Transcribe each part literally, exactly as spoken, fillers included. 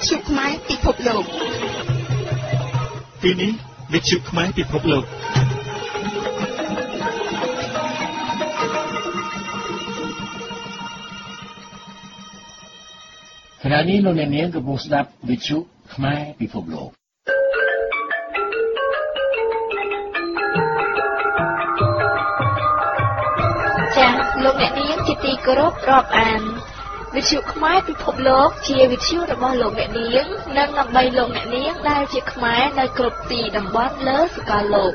ទ្យុខ្មែរពិភពលោកទីនេះវិទ្យុខ្មែរពិភពលោកខណៈនេះលោកអ្នកនាងកំពុងស្ដាប់វិទ្យុខ្មែរពិភពលោកចា៎លោកអ្នកនាងជាទីគោរពរាប់អានវិទ្យុខ្មែរពិភពលោកជាវិទ្យុរបស់លោកអ្នកនាងនិងដើម្បីលោកអ្នកនាងដែលជាខ្មែរនៅគ្រប់ទីតំបន់លើសកលលោក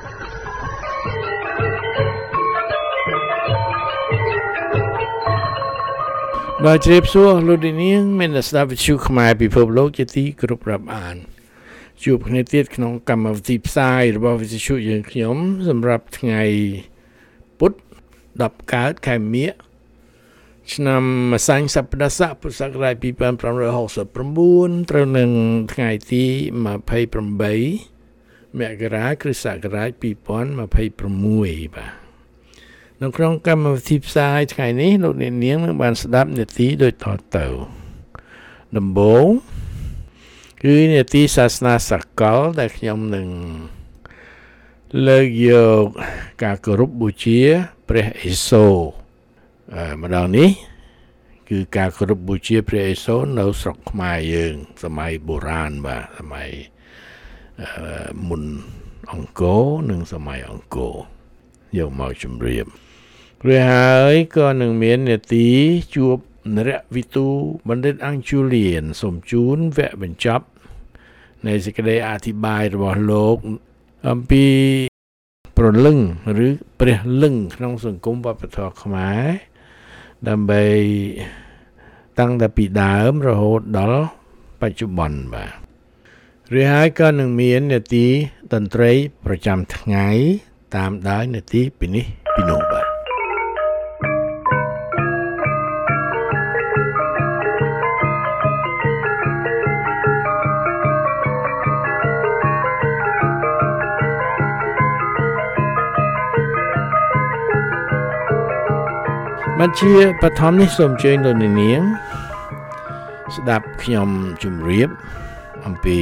បាទជ្រាបសួរលោកអ្នកនាងមានស្ដាប់វិទ្យុខ្មែរពិភពលោកជាទីគោរពរាប់អានជួបគ្នាទៀតក្នុងកម្មវិធីផ្សាយរបស់វិទ្យុយើងខ្ញុំសម្រាប់ថ្ងៃពុធដប់កើតខែមិញឆ្នាំម្សាញ់សប្តាហ៍ស័កពុទ្ធសករាជពីរពាន់ប្រាំរយហកសិបប្រាំបួនត្រូវនឹងថ្ងៃទីម្ភៃប្រាំបីមករាគ្រិស្តសករាជពីរពាន់ម្ភៃប្រាំមួយបាទនៅក្នុងកម្មវិធីផ្សាយថ្ងៃនេះលោកអ្នកនាងនឹងបានស្ដាប់នាទីដូចតទៅដំបូងគឺនាទីសាសនាសកលដែលខ្ញុំនឹងលើកយកការគោរពបូជាព្រះអេសូរម្ដងនេះគឺការគោរពបូជាព្រះអេសូរនៅស្រុកខ្មែរយើងសម័យបុរាណបាទសម័យមុនអង្គរនិងសម័យអង្គរយកមកជម្រាបរួចហើយក៏នឹងមាននាទីជួបនរវិទូបណ្ឌិតអង្គជូលៀនសូមជូនវគ្គបញ្ចប់នៃសេចក្តីអធិប្បាយរបស់លោកអំពីព្រលឹងឬព្រះលឹងក្នុងសង្គមវប្បធម៌ខ្មែរដើម្បីតាំងតែពីដើមរហូតដល់បច្ចុប្បន្នបាទរួចហើយក៏នឹងមាននាទីតន្ត្រីប្រចាំថ្ងៃតាមដោយនាទីពីនេះពីនោះបាទបានជាបឋមនេះសូមអញ្ជើញលោកអ្នកនាងស្ដាប់ខ្ញុំជម្រាបអំពី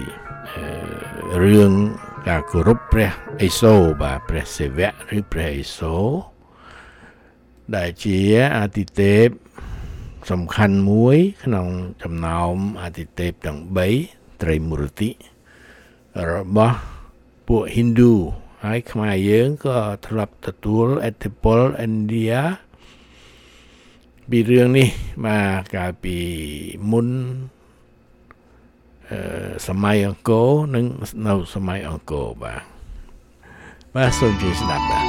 រឿងការគោរពព្រះអេសូរបាទព្រះសិវៈឬព្រះអេសូរដែលជាអាទិទេពសំខាន់មួយក្នុងចំណោមអាទិទេពទាំងបីត្រីមូរតិរបស់ពួកហិណ្ឌូហើយខ្មែរយើងក៏ធ្លាប់ទទួលឥទ្ធិពលឥណ្ឌាពីរឿងនេះមកកាលពីមុនអឺសម័យអង្គរនិងនៅសម័យអង្គរបាទបាទសូមជួយស្ដាប់បាទ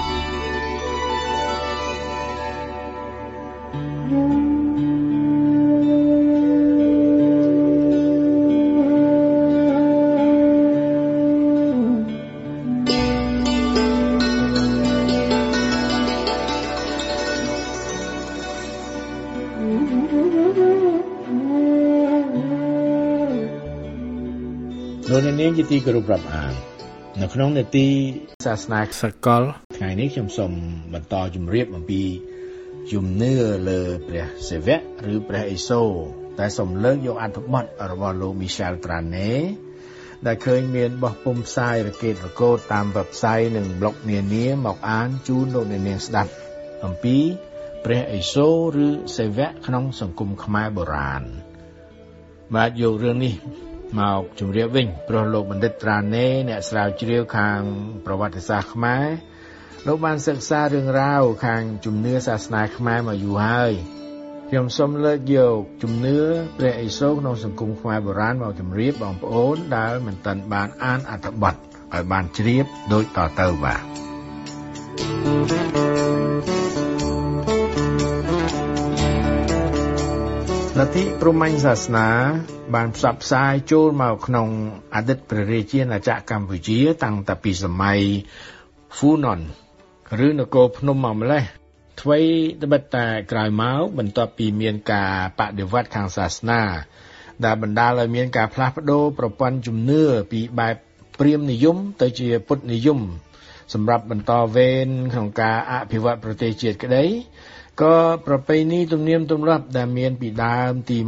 លោកអ្នកនាងជាទីគោរពរាប់អាននៅក្នុងនាទីសាសនាសកលថ្ងៃនេះខ្ញុំសូមបន្តជម្រាបអំពីជំនឿលើព្រះសិវៈឬព្រះអេសូរតែសូមលើកយកអត្ថបទរបស់លោក Michel Trane ដែលឃើញមានបោះពុម្ពផ្សាយរកេតរកូតតាម website និង blog នានាមកអានជូនលោកអ្នកនាងស្ដាប់អំពីព្រះអេសូរឬសិវៈក្នុងសង្គមខ្មែរបុរាណបាទយករឿងនេះមកជម្រាបវិញព្រោះលោកបណ្ឌិតត្រាណេអ្នកស្រាវជ្រាវខាងប្រវត្តិសាស្ត្រខ្មែរលោកបានសិក្សារឿងរ៉ាវខាងជំនឿសាសនាខ្មែរមកយូរហើយខ្ញុំសូមលើកយកជំនឿព្រះអេសូរក្នុងសង្គមខ្មែរបុរាណមកជម្រាបបងប្អូនដែលមិនទាន់បានអានអត្ថបទឲ្យបានជ្រាបដូចតទៅបាទលទ្ធិព្រហ្មញ្ញសាសនាបានផ្សព្វផ្សាយចូលមកក្នុងអតីតព្រះរាជាណាចក្រកម្ពុជាតាំងតែពីសម័យហ្វូណនឬនគរភ្នំមកម្លេះថ្មីត្បិតតែក្រោយមកបន្ទាប់ពីមានការបដិវត្តខាងសាសនាដែលបណ្ដាលឲ្យមានការផ្លាស់ប្ដូរប្រព័ន្ធជំនឿពីបែបព្រាហ្មណ៍និយមទៅជាពុទ្ធនិយមសម្រាប់បន្តវេនក្នុងការអភិវឌ្ឍប្រទេសជាតិក្តីក៏ប្រពៃណីទំនៀមទម្លាប់ដែលមានពីដើមទីមក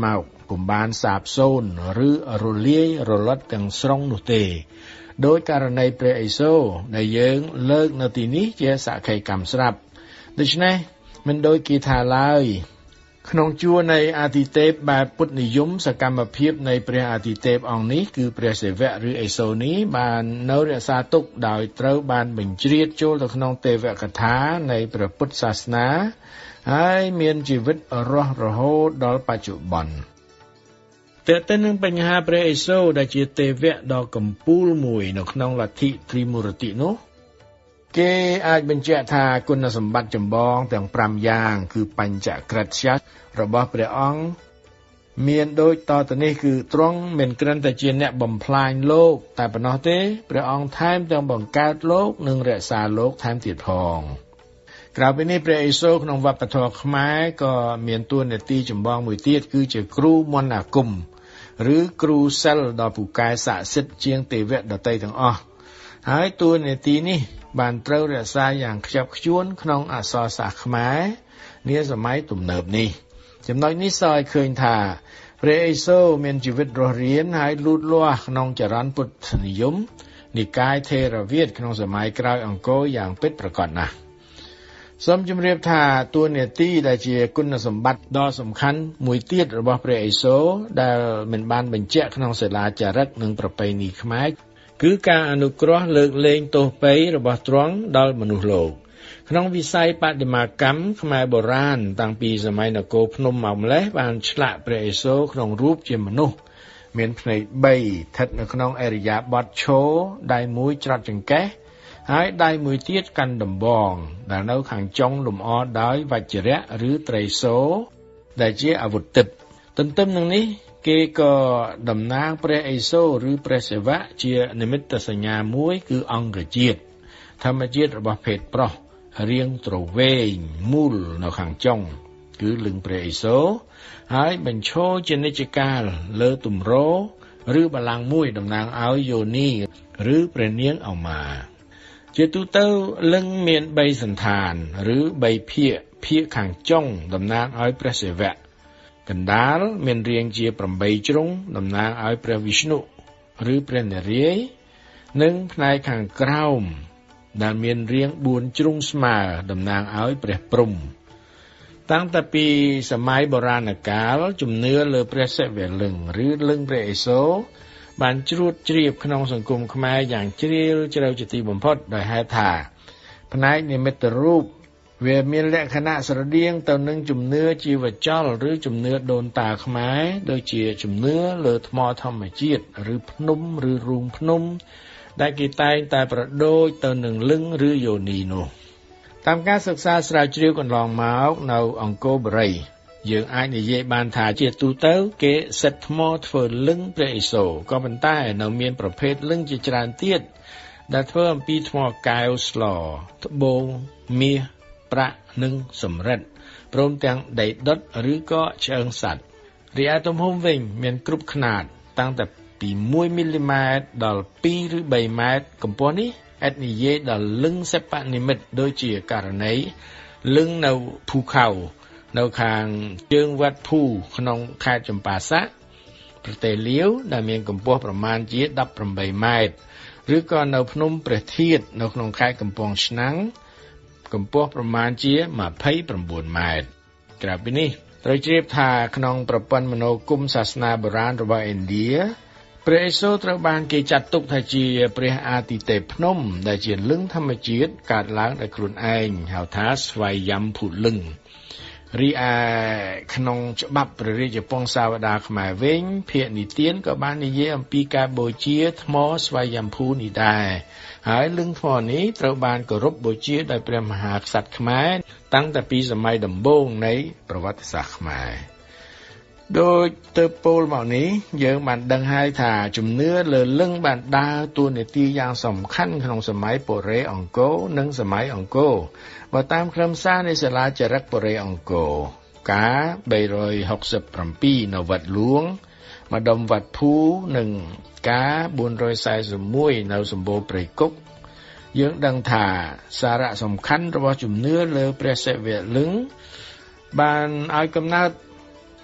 ពុំបានសាបសូន្យឬរលាយរលត់ទាំងស្រុងនោះទេដោយករណីព្រះឥសូរដែលយើងលើកនៅទីនេះជាសក្ខីកម្មស្រាប់ដូច្នេះមិនដូចគេថាឡើយក្នុងជួរនៃអាទិទេពបែបពុទ្ធនិយមសកម្មភាពនៃព្រះអាទិទេពអង្គនេះគឺព្រះសិវៈឬឥសូរនេះបាននៅរក្សាទុកដោយត្រូវបានបញ្ជ្រាបចូលទៅក្នុងទេវកថានៃព្រះពុទ្ធសាសនាហើយមានជីវិតរស់រហូតដល់បច្ចុប្បន្នតែទៅនឹងបញ្ហាព្រះឥសូរដែលជាទេវៈដ៏កំពូលមួយនៅក្នុងលទ្ធិទ្រីមូរតិនោះគេអាចបញ្ជាក់ថាគុណសម្បត្តិចម្បងទាំងប្រាំយ៉ាងគឺបញ្ចក្រិតស្យរបស់ព្រះអង្គមានដូចតទៅនេះគឺទ្រង់មិនគ្រាន់តែជាអ្នកបំផ្លាញលោកតែប៉ុណ្ណោះទេព្រះអង្គថែមទាំងបង្កើតលោកនិងរក្សាលោកថែមទៀតផងក្រៅពីនេះព្រះឥសូរក្នុងវប្បធម៌ខ្មែរក៏មានតួនាទីចម្បងមួយទៀតគឺជាគ្រូមន្តអាគមឬគ្រូសិលដ៏ពូកែស័ក្តិសិទ្ធិជាងទេវៈដទៃទាំងអស់ហើយតួនាទីនេះបានត្រូវរក្សាយ៉ាងខ្ជាប់ខ្ជួនក្នុងអក្សរសាស្ត្រខ្មែរនាសម័យទំនើបនេះចំណុចនេះសរឲ្យឃើញថាព្រះឥសូរមានជីវិតរស់រានហើយលូតលាស់ក្នុងចរន្តពុទ្ធនិយមនិកាយថេរវាទក្នុងសម័យក្រោយអង្គរយ៉ាងពិតប្រាកដណាស់សូមជម្រាបថាតួនាទីដែលជាគុណសម្បត្តិដ៏សំខាន់មួយទៀតរបស់ព្រះឥសូរដែលមិនបានបញ្ជាក់ក្នុងសិលាចារឹកនិងប្រពៃណីខ្មែរគឺការអនុគ្រោះលើកលែងទោសពៃរបស់ទ្រង់ដល់មនុស្សលោកក្នុងវិស័យបដិមាកម្មខ្មែរបុរាណតាំងពីសម័យនគរភ្នំមកម្លេះបានឆ្លាក់ព្រះឥសូរក្នុងរូបជាមនុស្សមានភ្នែកបីស្ថិតនៅក្នុងឥរិយាបថឈរដៃមួយច្រត់ចង្កេះហើយដៃមួយទៀតកាន់ដំបងដែលនៅខាងចុងលម្អដោយវជ្ជរៈឬត្រីសូរដែលជាអាវុធទិព្វទន្ទឹមនឹងនេះគេក៏តំណាងព្រះឥសូរឬព្រះសិវៈជានិមិត្តសញ្ញាមួយគឺអង្គជាតិធម្មជាតិរបស់ភេទប្រុសរាងទ្រវែងមូលនៅខាងចុងគឺលឹងព្រះឥសូរហើយបញ្ឈរជានិច្ចកាលលើទម្រឬបល្ល័ង្កមួយតំណាងឲ្យយោនីឬព្រះនាងឧមាជាទូទៅលឹងមានបីសន្តានឬបីភាគភាគខាងចុងតំណាងឲ្យព្រះសិវៈកណ្ដាលមានរាងជាប្រាំបីជ្រុងតំណាងឲ្យព្រះវិស្ណុឬព្រះនរាយណ៍និងផ្នែកខាងក្រោមដែលមានរាងបួនជ្រុងស្មើតំណាងឲ្យព្រះព្រហ្មតាំងតែពីសម័យបុរាណកាលជំនឿលើព្រះសិវលឹង្គឬលឹង្គព្រះឥសូរបានជ្រួតជ្រាបក្នុងសង្គមខ្មែរយ៉ាងជ្រាលជ្រៅជាទីបំផុតដោយហេតុថាផ្នែកនិមិត្តរូបវាមានលក្ខណៈស្រដៀងទៅនឹងជំនឿជីវចលឬជំនឿដូនតាខ្មែរដូចជាជំនឿលើថ្មធម្មជាតិឬភ្នំឬរូងភ្នំដែលគេតែងតែប្រដូចទៅនឹងលឹង្គឬយោនីនោះតាមការសិក្សាស្រាវជ្រាវកន្លងមកនៅអង្គរបុរីយើងអាចនិយាយបានថាជាទូទៅគេសិតថ្មធ្វើលឹង្គព្រះឥសូរក៏ប៉ុន្តែនៅមានប្រភេទលឹង្គជាច្រើនទៀតដែលធ្វើអំពីថ្មកែវស្លត្បូងមាសប្រាក់និងសំរិទ្ធព្រមទាំងដីដុតឬក៏ឆ្អឹងសត្វរីឯទំហំវិញមានគ្រប់ខ្នាតតាំងតែពីមួយមីលីម៉ែត្រដល់ពីរឬបីម៉ែត្រកម្ពស់នេះអាចនិយាយដល់លឹង្គសិប្បនិមិត្តដូចជាករណីលឹង្គនៅភូខៅនៅខាងជើងវត្តភូក្នុងខេត្តចម្ប៉ាសាក់ប្រទេសលាវដែលមានកម្ពស់ប្រមាណជាដប់ប្រាំបីម៉ែត្រឬក៏នៅភ្នំព្រះធាតុនៅក្នុងខេត្តកំពង់ឆ្នាំងកម្ពស់ប្រមាណជាម្ភៃប្រាំបួនម៉ែត្រក្រៅពីនេះត្រូវជ្រាបថាក្នុងប្រព័ន្ធមនោគមសាសនាបុរាណរបស់ឥណ្ឌាព្រះឥសូរត្រូវបានគេចាត់ទុកថាជាព្រះអាទិទេពភ្នំដែលជាលឹង្គធម្មជាតិកើតឡើងដោយខ្លួនឯងហៅថាស្វ័យយមភុលឹង្គរីឯក្នុងច្បាប់ព្រះរាជពង្សាវតារខ្មែរវិញភាគនិទានក៏បាននិយាយអំពីការបូជាថ្មស្វ័យយមភុនេះដែរហើយលឹង្គថ្មនេះត្រូវបានគោរពបូជាដោយព្រះមហាក្សត្រខ្មែរតាំងតែពីសម័យដំបូងនៃប្រវត្តិសាស្ត្រខ្មែរដោយទៅពោលមកនេះយើងបានដឹងហើយថាជំនឿលើលឹង្គបានដើរតួនាទីយ៉ាងសំខាន់ក្នុងសម័យបុរេអង្គរនិងសម័យអង្គរបើតាមខ្លឹមសារនៃសាលាចារឹកបុរេអង្គរការបីរយហុកសិបប្រាំពីរនៅវត្តលួងម្ដុំវត្តភូនិងការបួនរយសែសិបមួយនៅសម្បូរព្រៃគុកយើងដឹងថាសារៈសំខាន់របស់ជំនឿលើព្រះសិវលឹង្គបានឲ្យកំណើត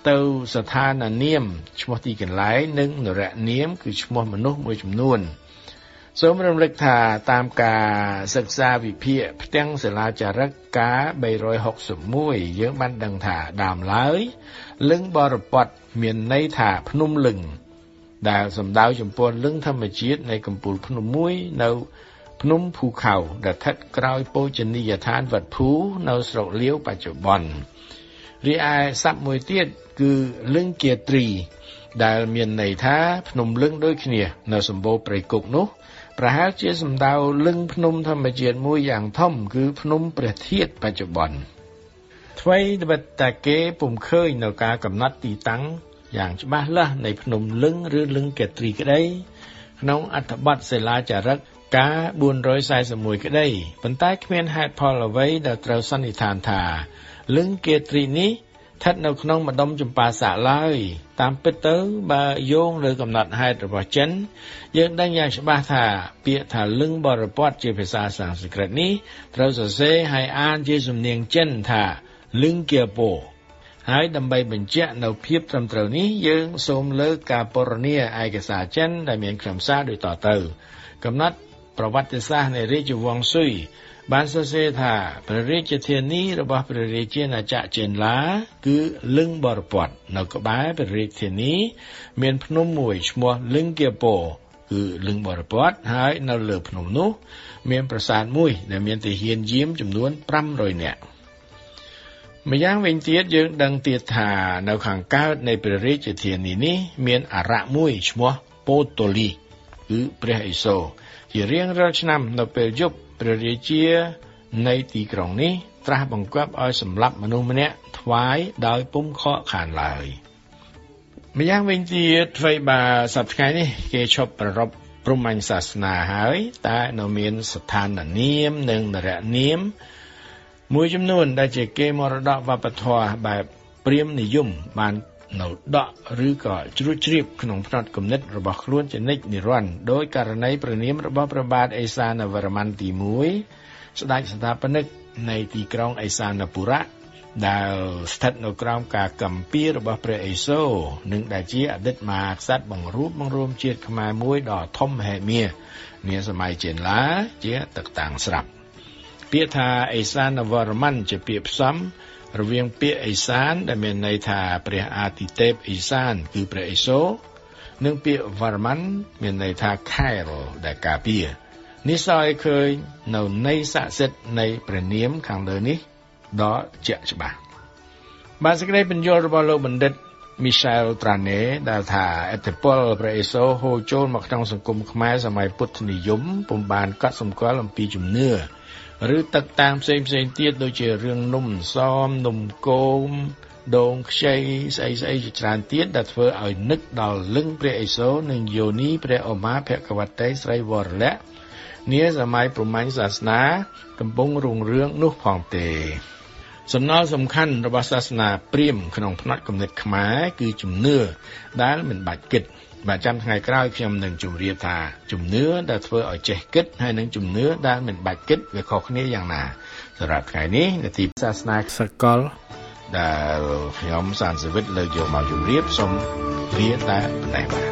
ទៅស្ថាននាមឈ្មោះទីកន្លែងនិងនរនាមគឺឈ្មោះមនុស្សមួយចំនួនសូមរំលឹកថាតាមការសិក្សាវិភាគផ្ទាំងសិលាចារឹកការបីរយហុកសិបមួយយើងបានដឹងថាដើមឡើយលឹងបរពតមានន័យថាភ្នំលឹងដែលសំដៅចំពោះលឹងធម្មជាតិនៃកំពូលភ្នំមួយនៅភ្នំភូខៅដែលស្ថិតក្រោយបូជនីយដ្ឋានវត្តភូនៅស្រុកលាវបច្ចុប្បន្នរីឯស័ព្ទមួយទៀតគឺលឹងគាត្រី ដែលមានន័យថាភ្នំលឹងដូចគ្នានៅសម្បូរព្រៃគុកនោះប្រហែលជាសំដៅលឹងភ្នំធម្មជាតិមួយយ៉ាងធំគឺភ្នំព្រះធាតុបច្ចុប្បន្នថ្មីត្បិតតែគេពុំឃើញនៅការកំណត់ទីតាំងយ៉ាងច្បាស់លាស់នៃភ្នំលឹងឬលឹងគាត្រីក្តីក្នុងអត្ថបទសិលាចារឹកការបួនរយសែសិបមួយក្តីប៉ុន្តែគ្មានហេតុផលអ្វីដែលត្រូវសន្និដ្ឋានថាលឹងគាត្រីនេះស្ថិតនៅក្នុងម្ដុំចម្ប៉ាសាកឡើយតាមពិតទៅបើយោងលើកំណត់ហេតុរបស់ចិនយើងដឹងយ៉ាងច្បាស់ថាពាក្យថាលឹងបរពតជាភាសាសំស្ក្រឹតនេះត្រូវសរសេរហើយអានជាសំនៀងចិនថាលឹងគាពោហើយដើម្បីបញ្ជាក់នៅភាពត្រឹមត្រូវនេះយើងសូមលើកការពណ៌នាឯកសារចិនដែលមានខ្លឹមសារដូចតទៅកំណត់ប្រវត្តិសាស្ត្រនៃរាជវង្សស៊ុយបានសរសេរថាព្រះរាជធានីរបស់ព្រះរាជាណាចក្រចេនឡាគឺលឹងបរពតនៅក្បែរព្រះរាជធានីមានភ្នំមួយឈ្មោះលឹងគាពោគឺលឹងបរពតហើយនៅលើភ្នំនោះមានប្រាសាទមួយដែលមានទាហានយាមចំនួនប្រាំរយនាក់ម្យ៉ាងវិញទៀតយើងដឹងទៀតថានៅខាងកើតនៃព្រះរាជធានីនេះមានអារក្សមួយឈ្មោះពោតូលីគឺព្រះឥសូរជារៀងរាល់ឆ្នាំនៅពេលយប់ព្រះរាជានៃទីក្រុងនេះត្រាស់បង្គាប់ឲ្យសម្លាប់មនុស្សម្នាក់ថ្វាយដោយពុំខកខានឡើយម្យ៉ាងវិញទៀតអ្វីបើសប្តាហ៍ថ្ងៃនេះគេឈប់ប្រារព្ធព្រហ្មញ្ញសាសនាហើយតែនៅមានស្ថាននាមនិងនរនាមមួយចំនួនដែលជាគេមរតកវប្បធម៌បែបព្រាហ្មណ៍និយមបាននៅដកឬក៏ជ្រួចជ្រាបក្នុងផ្នត់គំនិតរបស់ខ្លួនជានិច្ចនិរន្តរ៍ដោយករណីព្រះនាមរបស់ព្រះបាទឥសានវរ្ម័នទីមួយស្ដេចស្ថាបនិកនៃទីក្រុងឥសានពុរៈដែលស្ថិតនៅក្រោមការកំពីរបស់ព្រះឥសូរនិងដែលជាអតីតមហាក្សត្របង្រួបបង្រួមជាតិខ្មែរមួយដ៏ធំមហិមានាសម័យចេនឡាជាទឹកតាំងស្រាប់ពាក្យថាឥសានវរ្ម័នជាពាក្យផ្សំរវាងពាក្យឥសានដែលមានន័យថាព្រះអាទិទេពឥសានគឺព្រះឥសូរនិងពាក្យវរ្ម័នមានន័យថាខែលដែលការពារនេះសឲ្យឃើញនៅន័យស័ក្តិសិទ្ធិនៃព្រះនាមខាងលើនេះដ៏ជាក់ច្បាស់បានសេចក្តីបញ្យល់របស់លោកបណ្ឌិត Michel Trane ដែលថាឥទ្ធិពលព្រះឥសូរហូរចូលមកក្នុងសង្គមខ្មែរសម័យពុទ្ធនិយមពុំបានកត់សម្គាល់អំពីជំនឿឬទឹកតាមផ្សេងផ្សេងទៀតដូចជារឿងនំសមនំគមដូងខ្ចីស្អីស្អីជាច្រើនទៀតដែលធ្វើឲ្យនឹកដល់លឹងព្រះឥសូរនិងយោនីព្រះឧមាភគវតីស្រីវរលក្ខនាសម័យព្រហ្មញ្ញសាសនាកំពុងរុងរឿងនោះផងទេសំណល់សំខាន់របស់សាសនាព្រាហ្មណ៍ក្នុងផ្នត់គំនិតខ្មែរគឺជំនឿដែលមិនបាច់គិតបាទចាំថ្ងៃក្រោយខ្ញុំនឹងជម្រាបថាជំនឿដែលធ្វើឲ្យចេះគិតហើយនិងជំនឿដែលមិនបាច់គិតវាខុសគ្នាយ៉ាងណាសម្រាប់ថ្ងៃនេះនាទីសាសនាសកលដែលខ្ញុំសានសវិតលើកយកមកជម្រាបសូមលាតែប៉ុណ្ណេះបាទ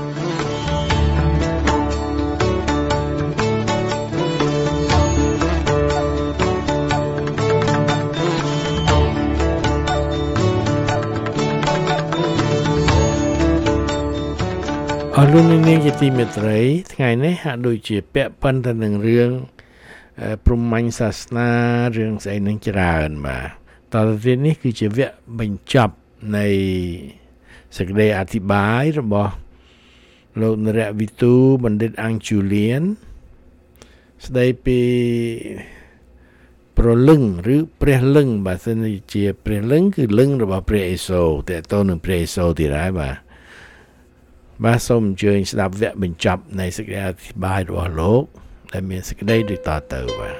អរលោកនាងជាទីមេត្រីថ្ងៃនេះហាក់ដូចជាពាក់ព័ន្ធទៅនឹងរឿងព្រហ្មញ្ញសាសនារឿងស្អីនឹងច្រើនបាទតទៅទៀតនេះគឺជាវគ្គបញ្ចប់នៃសេចក្តីអធិប្បាយរបស់លោកនរៈវិទូបណ្ឌិតអង្គជូលៀនស្ដីពីប្រលឹងឬព្រះលឹងបាទសិនជាព្រះលឹងគឺលឹងរបស់ព្រះឥសូរតើតើនឹងព្រះឥសូរទីដែរបាទបាទសូមអញ្ជើញស្ដាប់វគ្គបញ្ចប់នៃសេចក្តីអធិប្បាយរបស់លោកដែលមានសេចក្តីដូចតទៅបាទ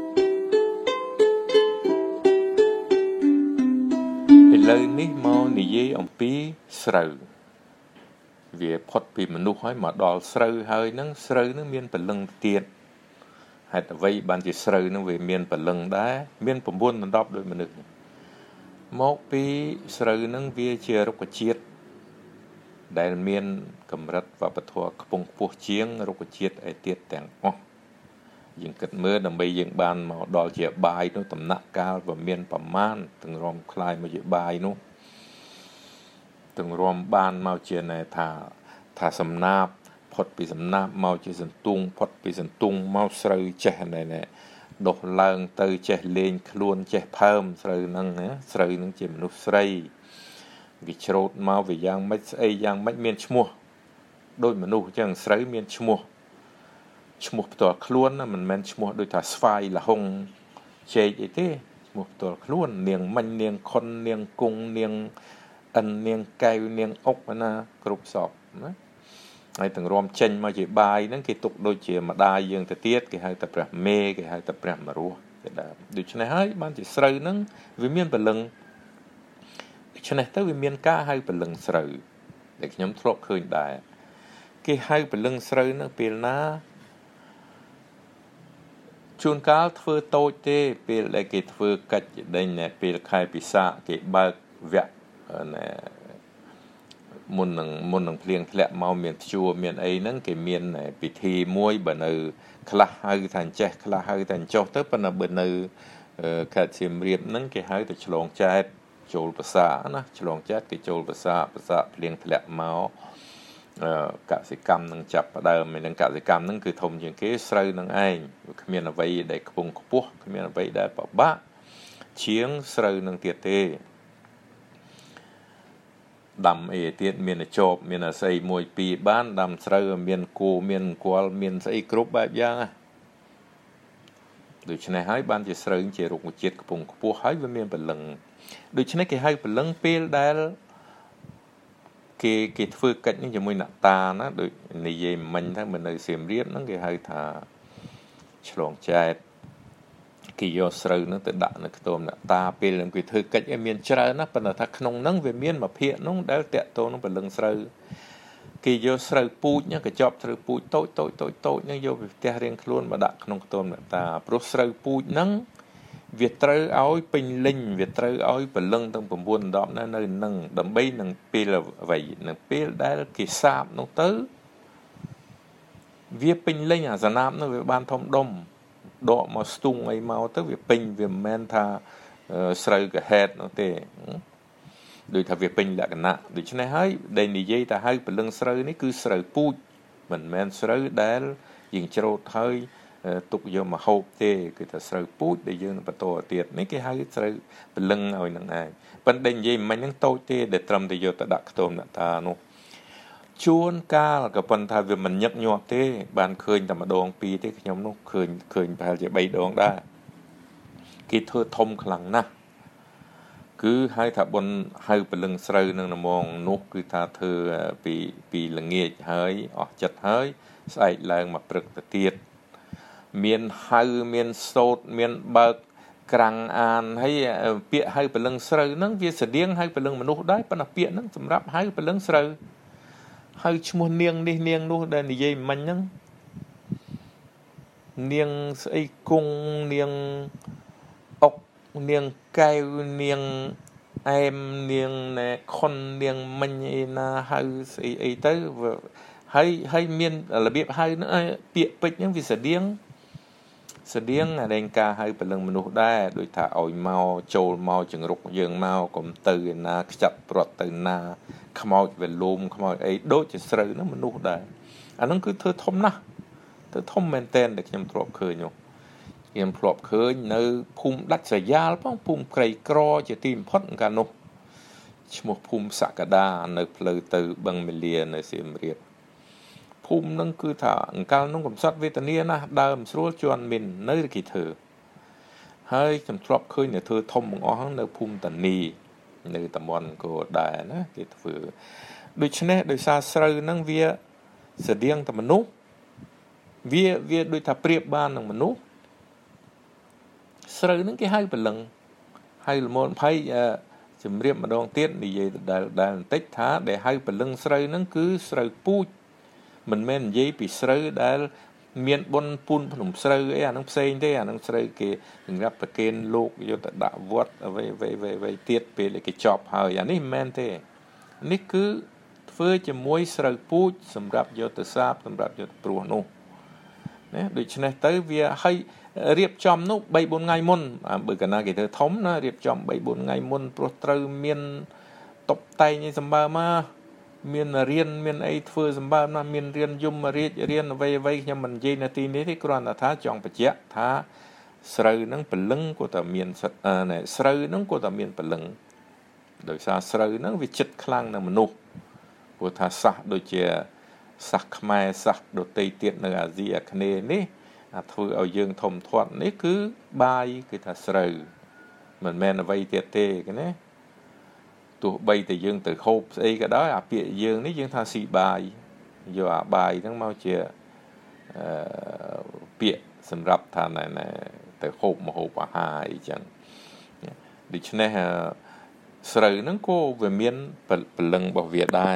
ឥឡូវនេះមកនិយាយអំពីស្រូវវាផុតពីមនុស្សហើយមកដល់ស្រូវហើយហ្នឹងស្រូវហ្នឹងមានពលឹងទៀតហេតុអ្វីបានជាស្រូវហ្នឹងវាមានពលឹងដែរមាន៩ដណ្ដប់ដោយមនុស្សមកពីស្រូវហ្នឹងវាជារុក្ខជាតិដែលមានកម្រិតវប្បធម៌ខ្ពង់ខ្ពស់ជាងរុក្ខជាតិឯទៀតទាំងអស់យើងគិតមើលដើម្បីយើងបានមកដល់ជាបាយនោះដំណាក់កាលវាមានប្រមាណទាំងរំคลายមកជាបាយនោះទាំងរំបានមកជាណែថាថាសំណាបផុតពីសំណាបមកជាសន្ទុងផុតពីសន្ទុងមកស្រូវចេះណែណែដុះឡើងទៅចេះលេងខ្លួនចេះផើមស្រូវហ្នឹងណាស្រូវហ្នឹងជាមនុស្សស្រីវាច្រូតមកវាយ៉ាងម៉េចស្អីយ៉ាងម៉េចមានឈ្មោះដូចមនុស្សអញ្ចឹងស្រូវមានឈ្មោះឈ្មោះផ្ទាល់ខ្លួនណាមិនមែនឈ្មោះដូចថាស្វាយលហុងជែកអីទេឈ្មោះផ្ទាល់ខ្លួននាងមិញនាងខុននាងគង់នាងអិននាងកែវនាងអុកណាគ្រប់សពណាហើយទាំងរួមចេញមកជាបាយហ្នឹងគេទុកដូចជាម្ដាយយើងទៅទៀតគេហៅតែព្រះមេគេហៅតែព្រះមរោះគេដើមដូច្នេះហើយបានជាស្រូវហ្នឹងវាមានពលឹងដូច្នេះទៅវាមានការហៅពលឹងស្រូវដែលខ្ញុំធ្លាប់ឃើញដែរគេហៅពលឹងស្រូវហ្នឹងពេលណាជួនកាលធ្វើតូចទេពេលដែលគេធ្វើកិច្ចដេញពេលខែពិសាគេបើកវគ្គណែមុននឹងមុននឹងភ្លៀងធ្លាក់មកមានព្យួរមានអីហ្នឹងគេមានពិធីមួយបើនៅខ្លះហៅថាអញ្ចេះខ្លះហៅថាអញ្ចោះទៅប៉ុន្តែបើនៅខេត្តសៀមរាបហ្នឹងគេហៅតែឆ្លងចែកចូលភាសាណាឆ្លងចែកគេចូលភាសាភាសាភ្លៀងធ្លាក់មកកសិកម្មនឹងចាប់ផ្ដើមហើយនឹងកសិកម្មហ្នឹងគឺធំជាងគេស្រូវនឹងឯងគ្មានអ្វីដែលខ្ពង់ខ្ពស់គ្មានអ្វីដែលពិបាកជាងស្រូវនឹងទៀតទេដាំអីទៀតមានចបមានអាស័យមួយពីរបានដាំស្រូវមានគោមានគល់មានស្អីគ្រប់បែបយ៉ាងណាដូច្នេះហើយបានជាស្រូវជារុក្ខជាតិខ្ពង់ខ្ពស់ហើយវាមានពលឹងដូច្នេះគេហៅពលឹងពេលដែលគេគេធ្វើកិច្ចនេះជាមួយអ្នកតាណាដូចនិយាយមិញថាមិននៅសៀមរាបហ្នឹងគេហៅថាឆ្លងចែកគេយកស្រូវហ្នឹងទៅដាក់នៅខ្ទមអ្នកតាពេលហ្នឹងគេធ្វើកិច្ចឲ្យមានច្រើនណាប៉ុន្តែថាក្នុងហ្នឹងវាមានមួយភាគហ្នឹងដែលតាក់ទងនឹងពលឹងស្រូវគេយកស្រូវពូជហ្នឹងកញ្ចប់ស្រូវពូជតូចតូចតូចតូចហ្នឹងយកពីផ្ទះរៀងខ្លួនមកដាក់ក្នុងខ្ទមអ្នកតាព្រោះស្រូវពូជហ្នឹងវាត្រូវឲ្យពេញលេញវាត្រូវឲ្យពលឹងទាំង៩ដប់នៅនៅនឹងដើម្បីនឹងពេលអ្វីនឹងពេលដែលគេសាបនោះទៅវាពេញលេញអាសណាប់នោះវាបានធំដុំដកមកស្ទុងអីមកទៅវាពេញវាមិនមែនថាស្រូវកាហេតនោះទេដូចថាវាពេញលក្ខណៈដូច្នេះហើយដែលនិយាយថាហៅពលឹងស្រូវនេះគឺស្រូវពូជមិនមែនស្រូវដែលយើងច្រូតហើយទុកយកមកហូបទេគឺថាស្រូវពូជដែលយើងបន្តទៀតនេះគេហៅស្រូវពលឹងឲ្យនឹងឯងប៉ុន្តែនិយាយមិញហ្នឹងតូចទេដែលត្រឹមតែយកទៅដាក់ខ្ទមអ្នកតានោះជួនកាលក៏ប៉ុន្តែវាមិនញឹកញាប់ទេបានឃើញតែម្ដងពីរទេខ្ញុំនោះឃើញឃើញប្រហែលជាបីដងដែរគេធ្វើធំខ្លាំងណាស់គឺហៅថាបុណ្យហៅពលឹងស្រូវនឹងហ្មងនោះគឺថាធ្វើពីពីល្ងាចហើយអស់ចិត្តហើយស្អែកឡើងមកព្រឹកទៅទៀតមានហៅមានសោតមានបើកក្រាំងអានហើយពាក្យហៅពលឹងស្រូវហ្នឹងវាស្តៀងហៅពលឹងមនុស្សដែរប៉ុន្តែពាក្យហ្នឹងសម្រាប់ហៅពលឹងស្រូវហៅឈ្មោះនាងនេះនាងនោះដែលនិយាយមិញហ្នឹងនាងស្អីគង់នាងអុកនាងកែវនាងអែមនាងណែខុននាងមិញអីណាហៅស្អីអីទៅហើយហើយមានរបៀបហៅហ្នឹងពាក្យពេចន៍ហ្នឹងវាស្តៀងស្តៀងតែការហៅពលឹងមនុស្សដែរដូចថាឲ្យមកចូលមកចង្រុកយើងមកកុំទៅឯណាខ្ចាត់ព្រាត់ទៅណាខ្មោចវាលូមខ្មោចអីដូចជាស្រូវហ្នឹងមនុស្សដែរអាហ្នឹងគឺធ្វើធំណាស់ធ្វើធំមែនតែនដែលខ្ញុំធ្លាប់ឃើញនោះខ្ញុំធ្លាប់ឃើញនៅភូមិដាច់ស្រយាលផងភូមិក្រីក្រជាទីបំផុតកាលនោះឈ្មោះភូមិសក្តានៅផ្លូវទៅបឹងមាលានៅសៀមរាបភូមិហ្នឹងគឺថាអង្កលនោះកំសត់វេទនាណាស់ដើមស្រួលជន់មិននៅគេធ្វើហើយខ្ញុំធ្លាប់ឃើញតែធ្វើធំបង្អស់ហ្នឹងនៅភូមិតានីនៅតំបន់គោដែរណាគេធ្វើដូច្នេះដោយសារស្រូវហ្នឹងវាស្តៀងតែមនុស្សវាវាដូចថាប្រៀបបាននឹងមនុស្សស្រូវហ្នឹងគេហៅពលឹងហៅល្មមភ័យជំរាបម្ដងទៀតនិយាយដែលដែលបន្តិចថាដែលហៅពលឹងស្រូវហ្នឹងគឺស្រូវពូជមិនមែននិយាយពីស្រូវដែលមានបុណ្យពូនភ្នំស្រូវអីអាហ្នឹងផ្សេងទេអាហ្នឹងស្រូវគេសម្រាប់ប្រគេនលោកយកទៅដាក់វត្តអ្វីអ្វីអ្វីទៀតពេលគេចប់ហើយអានេះមិនមែនទេនេះគឺធ្វើជាមួយស្រូវពូជសម្រាប់យកទៅសាបសម្រាប់យកទៅព្រោះនោះណាដូច្នេះទៅវាឲ្យរៀបចំនោះ3 4ថ្ងៃមុនបើកាលណាគេធ្វើធំណារៀបចំ3 4ថ្ងៃមុនព្រោះត្រូវមានតុបតែងសម្បើមមកមានរៀនមានអីធ្វើសម្បើមណាមានរៀនយមរាជរៀនអ្វីអ្វីខ្ញុំមិននិយាយនៅទីនេះទេគ្រាន់តែថាចង់បញ្ជាក់ថាស្រូវហ្នឹងពលឹងក៏តែមានស្រូវហ្នឹងក៏តែមានពលឹងដោយសារស្រូវហ្នឹងវាចិត្តខ្លាំងនឹងមនុស្សព្រោះថាសាសដូចជាសាសខ្មែរសាសដទៃទៀតនៅអាស៊ីអាគ្នេយ៍នេះអាធ្វើឲ្យយើងធំធាត់នេះគឺបាយគឺថាស្រូវមិនមែនអ្វីទៀតទេណាទោះបីតែយើងទៅហូបស្អីក៏ដោយអាពាក្យយើងនេះយើងថាស៊ីបាយយកអាបាយហ្នឹងមកជាអឺពាក្យសម្រាប់ថាណែទៅហូបមកហូបអាហារអីចឹងដូច្នេះស្រូវហ្នឹងក៏វាមានពលឹងរបស់វាដែរ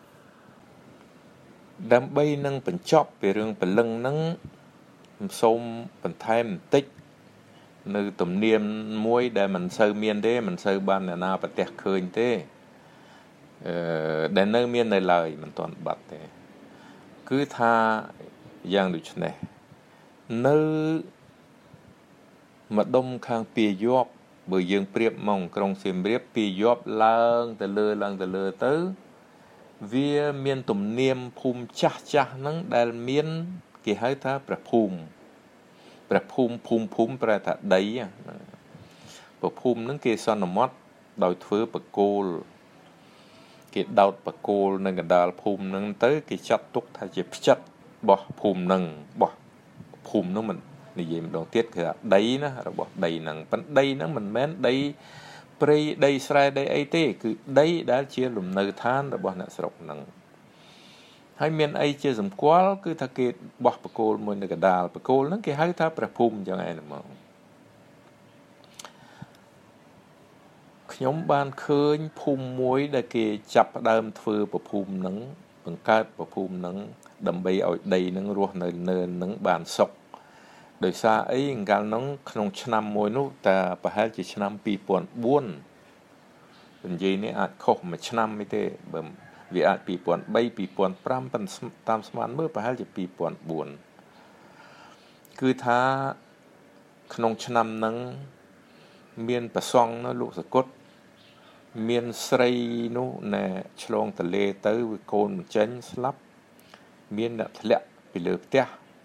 ដើម្បីនឹងបញ្ចប់ពីរឿងពលឹងហ្នឹងសូមបន្ថែមបន្តិចនៅទំនៀមមួយដែលមិនសូវមានទេមិនសូវបានអ្នកណាប្រទះឃើញទេអឺដែលនៅមាននៅឡើយមិនទាន់បាត់ទេគឺថាយ៉ាងដូចនេះនៅម្ដុំខាងពីយប់បើយើងប្រៀបមកក្រុងសៀមរាបពីយប់ឡើងទៅលើឡើងទៅលើទៅវាមានទំនៀមភូមិចាស់ចាស់ហ្នឹងដែលមានគេហៅថាព្រះភូមិព្រះភូមិភូមិភូមិប្រែថាដីព្រះភូមិហ្នឹងគេសន្មត់ដោយធ្វើបកគោលគេដោតបកគោលនៅកណ្ដាលភូមិហ្នឹងទៅគេចាត់ទុកថាជាផ្ចិតរបស់ភូមិហ្នឹងរបស់ភូមិហ្នឹងមិននិយាយម្ដងទៀតគឺថាដីណារបស់ដីហ្នឹងប៉ុន្តែដីហ្នឹងមិនមែនដីព្រៃដីស្រែដីអីទេគឺដីដែលជាលំនៅឋានរបស់អ្នកស្រុកហ្នឹងហើយមានអីជាសម្គាល់គឺថាគេបោះបកគោលមួយនៅកណ្ដាលបកគោលហ្នឹងគេហៅថាព្រះភូមិអញ្ចឹងឯងមកខ្ញុំបានឃើញភូមិមួយដែលគេចាប់ផ្ដើមធ្វើប្រភូមិហ្នឹងបង្កើតប្រភូមិហ្នឹងដើម្បីឲ្យដីហ្នឹងរស់នៅនៅហ្នឹងបានសុខដោយសារអីកាលហ្នឹងក្នុងឆ្នាំមួយនោះតែប្រហែលជាឆ្នាំពីរពាន់បួននិយាយនេះអាចខុសមួយឆ្នាំទេទេបើវាអាចពីរពាន់បី ពីរពាន់ប្រាំតាមស្មានមើលប្រហែលជាពីរពាន់បួនគឺថាក្នុងឆ្នាំហ្នឹងមានប្រសង់នៅលោកសកុតមានស្រីនោះណែឆ្លងទលេទៅវាកូនមិនចេញស្លាប់មានអ្នកធ្លាក់ពីលើផ្ទះ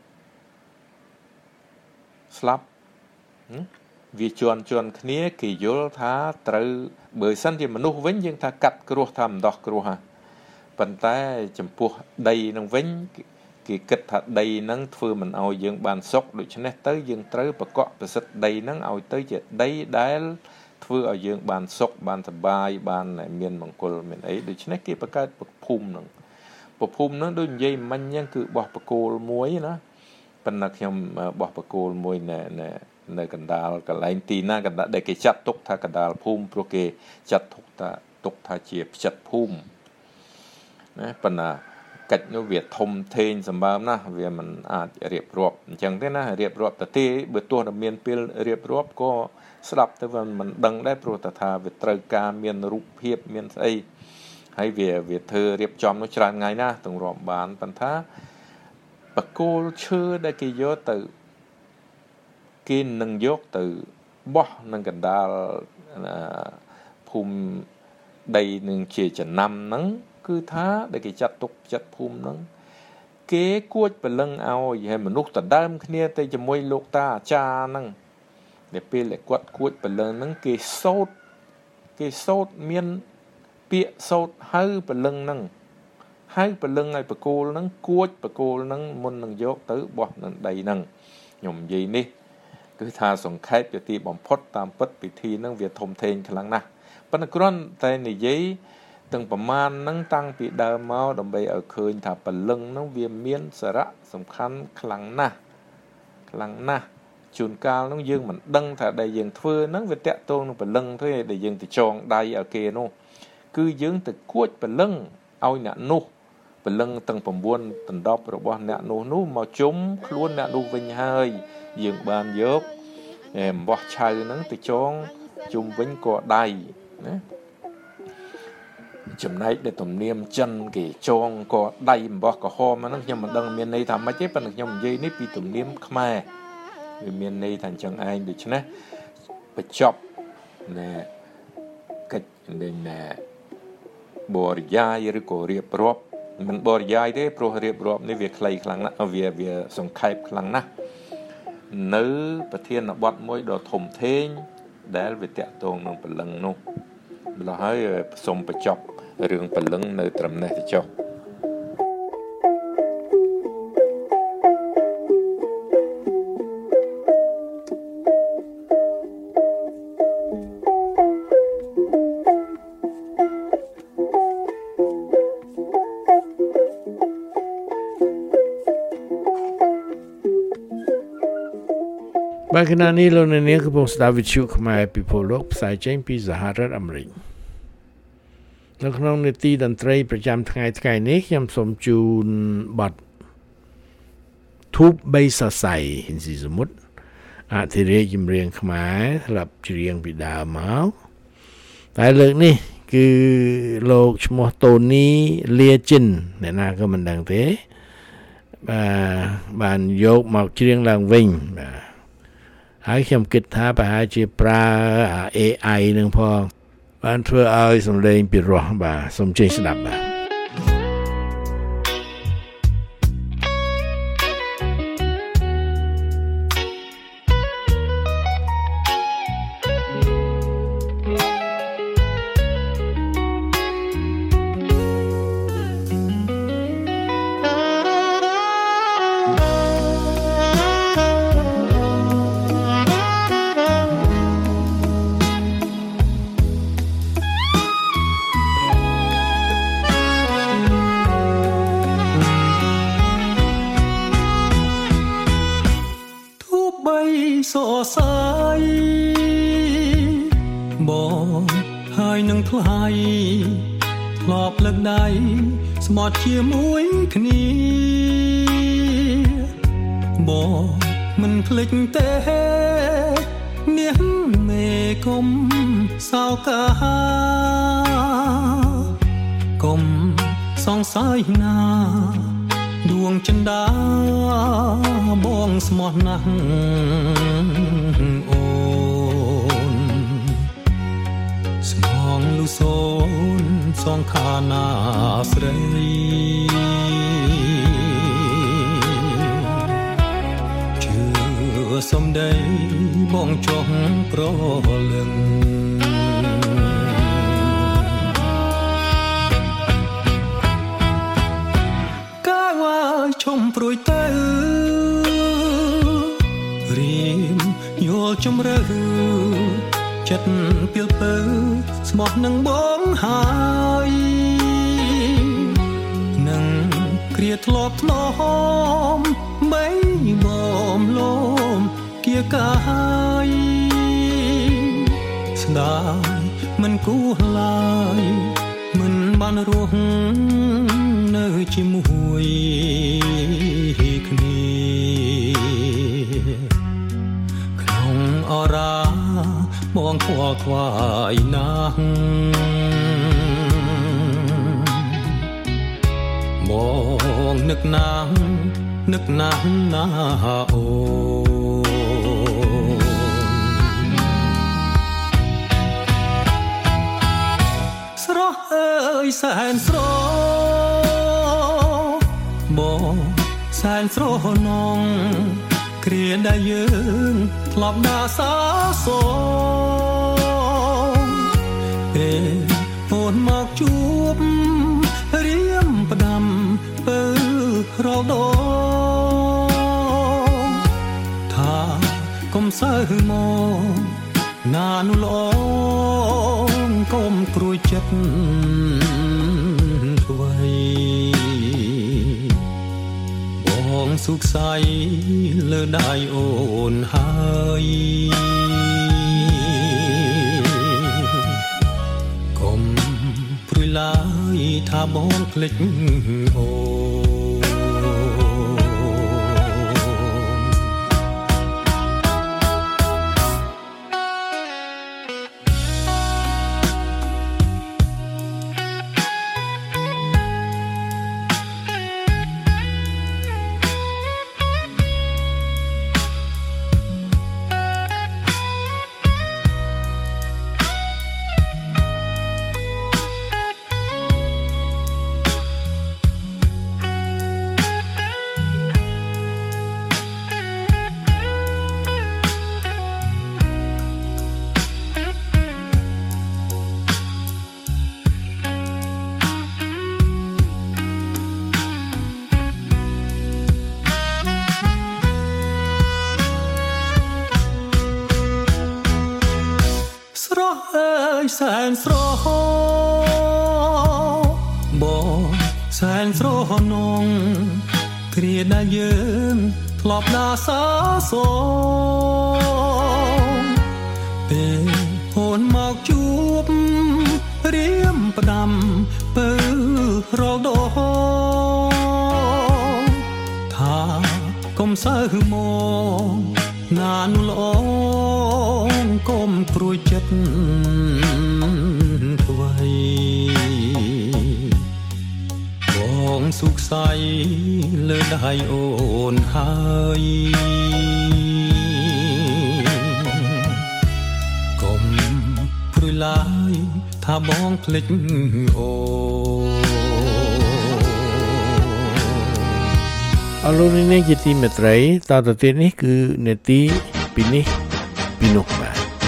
ស្លាប់វាជន់ជន់គ្នាគេយល់ថាត្រូវបើសិនជាមនុស្សវិញយើងថាកាត់គ្រោះថាមិនដោះគ្រោះហ่ะប៉ុន្តែចំពោះដីនឹងវិញគេគិតថាដីនឹងធ្វើមិនឲ្យយើងបានសុខដូច្នេះទៅយើងត្រូវប្រកបប្រសិទ្ធដីនឹងឲ្យទៅជាដីដែលធ្វើឲ្យយើងបានសុខបានសប្បាយបានមានមង្គលមានអីដូច្នេះគេបង្កើតភូមិនឹងភូមិនឹងដូចនិយាយមិញហ្នឹងគឺបោះបកគោលមួយណាប៉ុន្តែខ្ញុំបោះបកគោលមួយនៅនៅកណ្ដាលកន្លែងទីណាកណ្ដាលដែលគេចាត់ទុកថាកណ្ដាលភូមិព្រោះគេចាត់ទុកថាទុកថាជាផ្ចិតភូមិណាប៉ុន្តែកិច្ចនោះវាធំធេងសម្បើមណាស់វាមិនអាចរៀបរាប់អញ្ចឹងទេណារៀបរាប់ទៅទេបើទោះតែមានពេលរៀបរាប់ក៏ស្ដាប់ទៅមិនដឹងដែរព្រោះតែថាវាត្រូវការមានរូបភាពមានស្អីហើយវាវាធ្វើរៀបចំនោះច្រើនថ្ងៃណាស់ទាំងរាប់បានប៉ុន្តែបកគោលឈើដែលគេយកទៅគេនឹងយកទៅបោះនឹងកណ្ដាលភូមិដីនឹងជាចំណាំហ្នឹងគឺថាដែលគេចាត់ទុកចិត្តភូមិហ្នឹងគេគួចព្រលឹងឲ្យឲ្យមនុស្សដដើមគ្នាទៅជាមួយលោកតាអាចារ្យហ្នឹងដែលពេលដែលគាត់គួចព្រលឹងហ្នឹងគេសោតគេសោតមានពាក្យសោតហៅព្រលឹងហ្នឹងហៅព្រលឹងឲ្យបកគោលហ្នឹងគួចបកគោលហ្នឹងមុននឹងយកទៅបោះនឹងដីហ្នឹងខ្ញុំនិយាយនេះគឺថាសង្ខេបជាទីបំផុតតាមពិតពិធីហ្នឹងវាធំធេងខ្លាំងណាស់ប៉ុន្តែគ្រាន់តែនិយាយទាំងប្រមាណហ្នឹងតាំងពីដើមមកដើម្បីឲ្យឃើញថាព្រលឹងហ្នឹងវាមានសារៈសំខាន់ខ្លាំងណាស់ខ្លាំងណាស់ជួនកាលនោះយើងមិនដឹងថាដែលយើងធ្វើហ្នឹងវាតាក់ទងនឹងព្រលឹងទេដែលយើងទៅចងដៃឲ្យគេនោះគឺយើងទៅគួចព្រលឹងឲ្យអ្នកនោះព្រលឹងទាំង៩ដណ្ដប់របស់អ្នកនោះនោះមកជុំខ្លួនអ្នកនោះវិញហើយយើងបានយកអំបោះឆៅហ្នឹងទៅចងជុំវិញកដៃណាចំណែកដែលទំនៀមចិនគេចងកដៃអំបោះក្រហមហ្នឹងខ្ញុំមិនដឹងមានន័យថាម៉េចទេប៉ុន្តែខ្ញុំនិយាយនេះពីទំនៀមខ្មែរវាមានន័យថាអញ្ចឹងឯងដូច្នេះបញ្ចប់ណែកិច្ចណែបរិយាយឬក៏រៀបរាប់មិនបរិយាយទេព្រោះរៀបរាប់នេះវាខ្លីខ្លាំងណាស់វាវាសង្ខេបខ្លាំងណាស់នៅប្រធានបទមួយដ៏ធំធេងដែលវាតាក់ទងនឹងព្រលឹងនោះម្ល៉េះហើយសូមបញ្ចប់រឿងព្រលឹងនៅត្រឹមនេះទៅចុះបាទគណៈនេះលោកអ្នកនាងកំពុងស្ដាប់វិទ្យុខ្មែរពិភពលោកផ្សាយចេញពីសហរដ្ឋអាមេរិកនៅក្នុងនីតិតន្ត្រីប្រចាំថ្ងៃថ្ងៃនេះខ្ញុំសូមជូនបទធូបបីសរសៃហ៊ីនស៊ីសមុទ្រអធិរាជចម្រៀងខ្មែរស្រាប់ច្រៀងពីដើមមកតែលើកនេះគឺលោកឈ្មោះតូនីលាជិនអ្នកណាក៏មិនដឹងទេបាទបានយកមកច្រៀងឡើងវិញបាទហើយខ្ញុំគិតថាប្រហែលជាប្រើ เอ ไอ នឹងផងបានធ្វើឲ្យសំឡេងពីរោះបាទសូមជិះស្ដាប់បាទសរសៃបងហើយនឹងថ្លៃធ្លាប់លើកដៃស្មត់ជាមួយគ្នាបងមិនភ្លេចទេនាងមេគុំសោកាគុំសង្ស័យណាដួងចិន្តាបងស្មោះណាស់អូនស្មងលូសូនសងខាណាស្រីជឿសំដីបងចង់ប្រលឹងឈុំព្រួយទៅរៀមយល់ជំរឿចិត្តពីលពើស្មោះនឹងបងហើយនឹងគ្រាធ្លាប់ធ្នមបីបំលំគៀកាយស្ដាយមិនគួរឡើយមិនបានរស់នៅជាមួយគ្នាក្នុងអរាបងខ្វល់ខ្វាយណាស់បងនឹកណាស់នឹកណាស់ណាអូស្រស់អើយសែនស្របងសែនស្រស់នងគ្រាដែលយើងធ្លាប់ដើរសាសងពេលអូនមកជួបរៀមផ្ដាំពើរលដងថាកុំសើមកណានោះល្អកុំព្រួយចិត្តអ្វីបងបងសុខស័យលើដៃអូនហើយកុំព្រួយឡើយថាបងភ្លេចអូសែនស្រហបងសែនស្រហនងគ្រាដែលយើងធ្លាប់ដើរសើសងពេលអូនមកជួបរៀមផ្ដាំពើរលដងថាកុំសើមកណានល្អកុំព្រួយចិត្តថ្វីបងសុខស័យលើដៃអូនហើយកុំព្រួយឡើយថាបងភ្លេចអូអរលោកនាងជាទីមេត្រីតទៅទៀតនេះគឺនេតិពីនេះពីនោះបាទ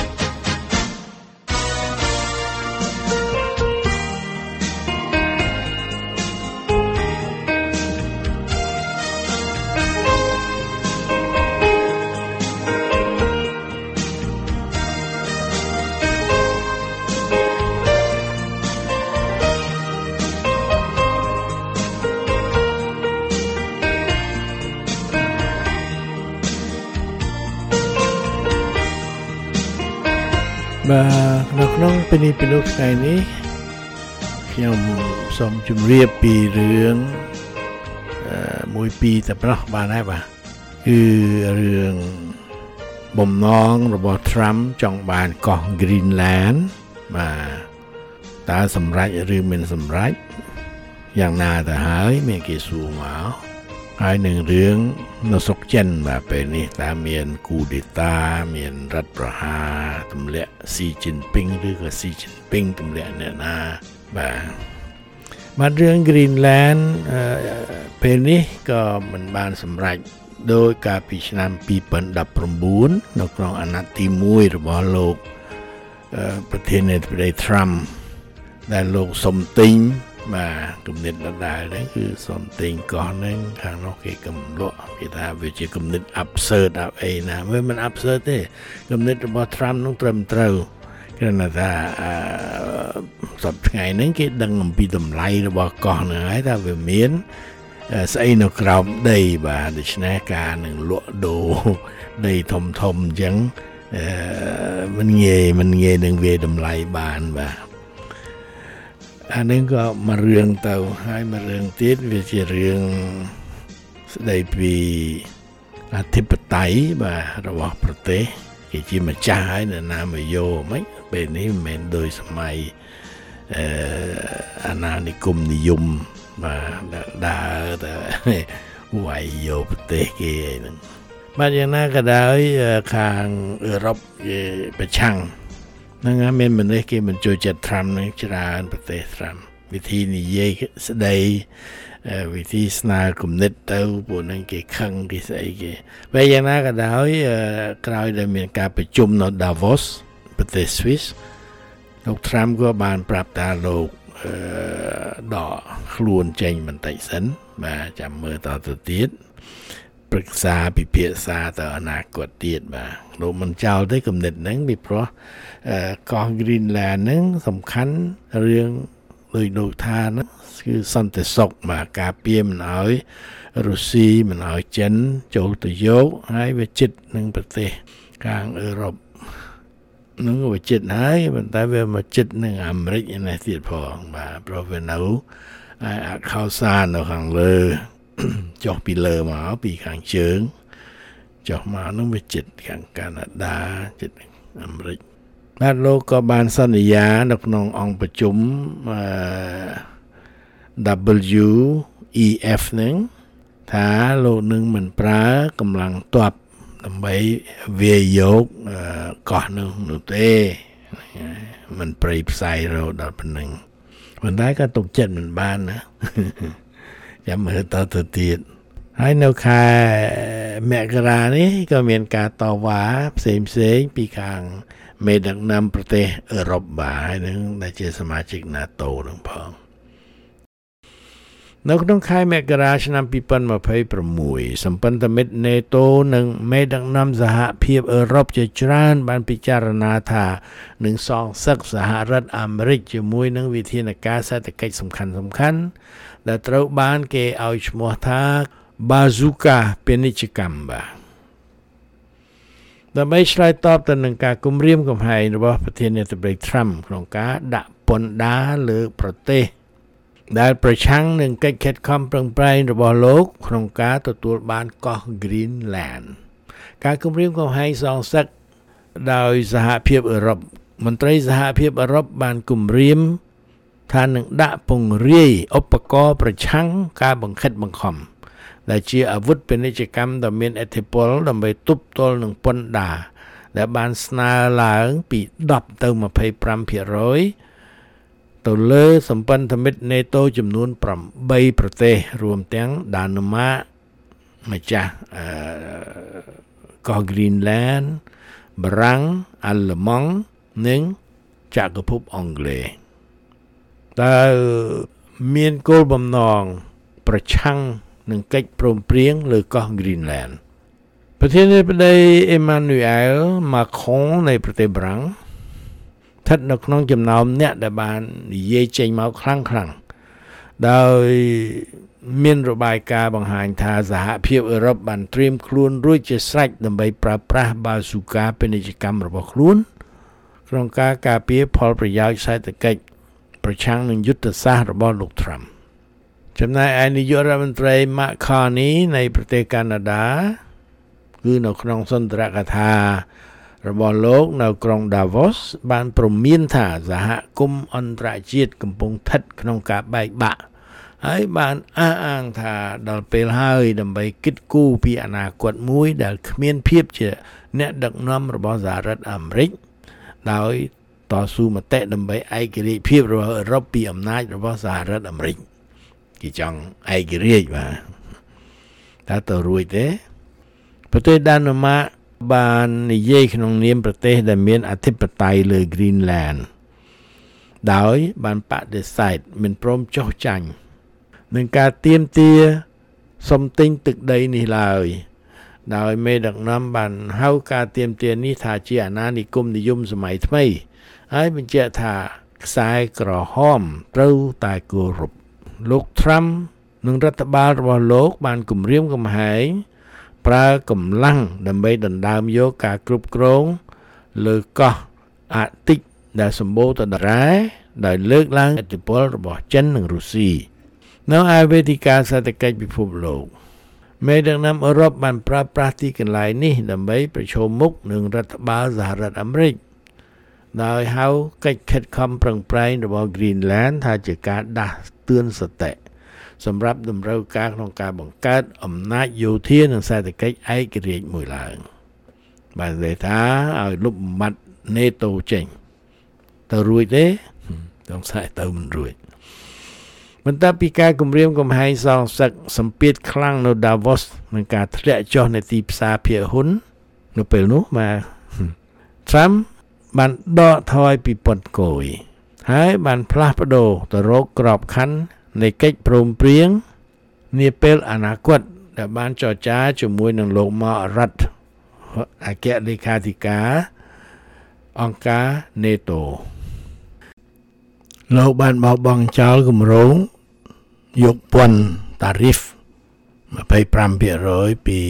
បាទនៅក្នុងពេលនេះពីនោះថ្ងៃនេះខ្ញុំសូមជម្រាបពីរឿងមួយពីរតែប៉ុណ្ណោះបានហើយបាទគឺរឿងបំណងរបស់ Trump ចង់បានកោះ Greenland បាទតើសម្រេចឬមិនសម្រេចយ៉ាងណាទៅហើយមានគេសួរមកហើយនឹងរឿងនៅស្រុកចិនបាទពេលនេះតើមានគូដេតាមានរដ្ឋប្រហារទម្លាក់ស៊ីជីនពីងឬក៏ស៊ីជីនពីងទម្លាក់អ្នកណាបាទមករឿង Greenland ពេលនេះក៏មិនបានសម្រេចដោយកាលពីឆ្នាំពីរពាន់ដប់ប្រាំបួននៅក្នុងអាណត្តិទីមួយរបស់លោកប្រធានាធិបតី Trump ដែលលោកសុំទិញបាទគំនិតដដែលហ្នឹងគឺសុំទិញកោះហ្នឹងខាងនោះគេកំលក់គេថាវាជាគំនិត absurd អីណាវាមិន absurd ទេគំនិតរបស់ Trump នោះត្រឹមត្រូវគឺថាសប្តាហ៍ថ្ងៃហ្នឹងគេដឹងអំពីតម្លៃរបស់កោះហ្នឹងហើយថាវាមានស្អីនៅក្រោមដីបាទដូច្នេះការនឹងលក់ដូរដីធំធំអញ្ចឹងមិនងាយមិនងាយនឹងវាតម្លៃបានបាទអានេះក៏មករឿងទៅហើយមករឿងទៀតវាជារឿងស្ដីពីអធិបតេយ្យបាទរបស់ប្រទេសគេជាម្ចាស់ហើយនរណាមកយកមិនពេលនេះមិនមែនដូចសម័យអឺអាណានិគមនិយមបាទដើរទៅវាយយកប្រទេសគេអីហ្នឹងបាទយ៉ាងណាក៏ដោយខាងអឺរ៉ុបគេប្រឆាំងហ្នឹងហើយមានមនុស្សគេមិនចូលចិត្ត Trump នឹងច្រើនប្រទេស Trump វិធីនិយាយស្ដីវិធីស្នើគំនិតទៅពួកហ្នឹងគេខឹងគេស្អីគេពេលយ៉ាងណាក៏ដោយក្រោយដែលមានការប្រជុំនៅ Davos ប្រទេស Swiss លោក Trump ក៏បានប្រាប់ថាលោកដកខ្លួនចេញបន្តិចសិនបាទចាំមើលតទៅទៀតប្រឹក្សាពិភាក្សាទៅអនាគតទៀតបាទលោកមិនចោលទេគំនិតហ្នឹងពីព្រោះកោះ Greenland ហ្នឹងសំខាន់រឿងដោយលោកថាហ្នឹងគឺសន្តិសុខបាទការពារមិនឲ្យរុស្ស៊ីមិនឲ្យចិនចូលទៅយកហើយវាជិតនឹងប្រទេសខាងអឺរ៉ុបនឹងវាជិតហើយប៉ុន្តែវាមកជិតនឹងអាមេរិកនេះទៀតផងបាទព្រោះវានៅអាខោសាននៅខាងលើចុះពីលើមកពីខាងជើងចុះមកនឹងវាជិតខាងកាណាដាជិតអាមេរិកបាទលោកក៏បានសន្យានៅក្នុងអង្គប្រជុំ ดับเบิลยู อี เอฟ នឹងថាលោកនឹងមិនប្រើកម្លាំងទ័ពដើម្បីវាយយកកោះនោះនោះទេមិនប្រៃផ្សាយរោដល់ប៉ុណ្ណឹងប៉ុន្តែក៏ទុកចិត្តមិនបានណាចាំមើលតទៅទៀតហើយនៅខែមករានេះក៏មានការតវ៉ាផ្សេងផ្សេងពីខាងមេដឹកនាំប្រទេសអឺរ៉ុបបាទនឹងដែលជាសមាជិក NATO នឹងផងនៅក្នុងខែមករាឆ្នាំពីរពាន់ម្ភៃប្រាំមួយសម្ព័ន្ធមិត្ត NATO និងមេដឹកនាំសហភាពអឺរ៉ុបជាច្រើនបានពិចារណាថានឹងសងសឹកសហរដ្ឋអាមេរិកជាមួយនឹងវិធានការសេដ្ឋកិច្ចសំខាន់សំខាន់ដែលត្រូវបានគេឲ្យឈ្មោះថា Bazooka ពាណិជ្ជកម្មបាទដើម្បីឆ្លើយតបទៅនឹងការគំរាមកំហែងរបស់ប្រធានាធិបតី Trump ក្នុងការដាក់ពន្ធដារលើប្រទេសដែលប្រឆាំងនឹងកិច្ចខិតខំប្រឹងប្រែងរបស់លោកក្នុងការទទួលបានកោះ Greenland ការគំរាមកំហែងសងសឹកដោយសហភាពអឺរ៉ុបមន្ត្រីសហភាពអឺរ៉ុបបានគំរាមថានឹងដាក់ពង្រាយឧបករណ៍ប្រឆាំងការបង្ខិតបង្ខំដែលជាអាវុធពាណិជ្ជកម្មដ៏មានឥទ្ធិពលដើម្បីទប់ទល់នឹងពន្ធដារដែលបានស្នើឡើងពីដប់ទៅម្ភៃប្រាំភាគរយទៅលើសម្ព័ន្ធមិត្ត NATO ចំនួនប្រាំបីប្រទេសរួមទាំងដាណឺម៉ាកម្ចាស់អឺកោះ Greenland បារាំងអាល្លឺម៉ង់និងចក្រភពអង់គ្លេសដែលមានគោលបំណងប្រឆាំងនឹងកិច្ចព្រមព្រៀងលើកោះ Greenland ប្រធានាធិបតី Emmanuel Macron នៃប្រទេសបារាំងស្ថិតនៅក្នុងចំណោមអ្នកដែលបាននិយាយចេញមកខ្លាំងខ្លាំងដោយមានរបាយការណ៍បង្ហាញថាសហភាពអឺរ៉ុបបានត្រៀមខ្លួនរួចជាស្រេចដើម្បីប្រើប្រាស់ Bazooka ពាណិជ្ជកម្មរបស់ខ្លួនក្នុងការការពារផលប្រយោជន៍សេដ្ឋកិច្ចប្រឆាំងនឹងយុទ្ធសាស្ត្ររបស់លោក Trump ចំណែកឯនាយករដ្ឋមន្ត្រី Mark Carney នៃប្រទេសកាណាដាគឺនៅក្នុងសន្ទរកថារបស់លោកនៅក្រុង Davos បានព្រមានថាសហគមន៍អន្តរជាតិកំពុងស្ថិតក្នុងការបែកបាក់ហើយបានអះអាងថាដល់ពេលហើយដើម្បីគិតគូរពីអនាគតមួយដែលគ្មានភាពជាអ្នកដឹកនាំរបស់សហរដ្ឋអាមេរិកដោយតស៊ូមតិដើម្បីឯករាជ្យភាពរបស់អឺរ៉ុបពីអំណាចរបស់សហរដ្ឋអាមេរិកគេចង់ឯករាជ្យបាទតើទៅរួចទេប្រទេសដាណឺម៉ាកបាននិយាយក្នុងនាមប្រទេសដែលមានអធិបតេយ្យលើ Greenland ដោយបានបដិសេធមិនព្រមចុះចាញ់នឹងការទាមទារសុំទិញទឹកដីនេះឡើយដោយមេដឹកនាំបានហៅការទាមទារនេះថាជាអាណានិគមនិយមសម័យថ្មីហើយបញ្ជាក់ថាខ្សែក្រហមត្រូវតែគោរពលោក Trump និងរដ្ឋបាលរបស់លោកបានគំរាមកំហែងប្រើកម្លាំងដើម្បីដណ្ដើមយកការគ្រប់គ្រងលើកោះអាร์กតិកដែលសម្បូរទៅដោយរ៉ែដោយលើកឡើងឥទ្ធិពលរបស់ចិននិងរុស្ស៊ីនៅឯវេទិកាសេដ្ឋកិច្ចពិភពលោកមេដឹកនាំអឺរ៉ុបបានប្រើប្រាស់ទីកន្លែងនេះដើម្បីប្រឈមមុខនឹងរដ្ឋបាលសហរដ្ឋអាមេរិកដោយហៅកិច្ចខិតខំប្រឹងប្រែងរបស់ Greenland ថាជាការដាស់តឿនសតិសម្រាប់តម្រូវការក្នុងការបង្កើតអំណាចយោធានិងសេដ្ឋកិច្ចឯករាជ្យមួយឡើងបានន័យថាឲ្យលុបបំបាត់ NATO ចេញទៅរួចទេต้องស្អែកទៅមិនរួចបន្ទាប់ពីការគម្រាមកំហែងសងសឹកសម្ពាធខ្លាំងនៅ Davos នឹងការធ្លាក់ចុះនៃទីផ្សារភាគហ៊ុននៅពេលនោះបាទ Trump បានដកថយពីពន្ធគយហើយបានផ្លាស់ប្ដូរទៅរកក្របខ័ណ្ឌនៃកិច្ចព្រមព្រៀងនាពេលអនាគតដែលបានចរចាជាមួយនឹងលោក Mark Rutte អគ្គលេខាធិការអង្គការ NATO លោកបានបោះបង់ចោលគម្រោងយកពន្ធ tariff 25%ពី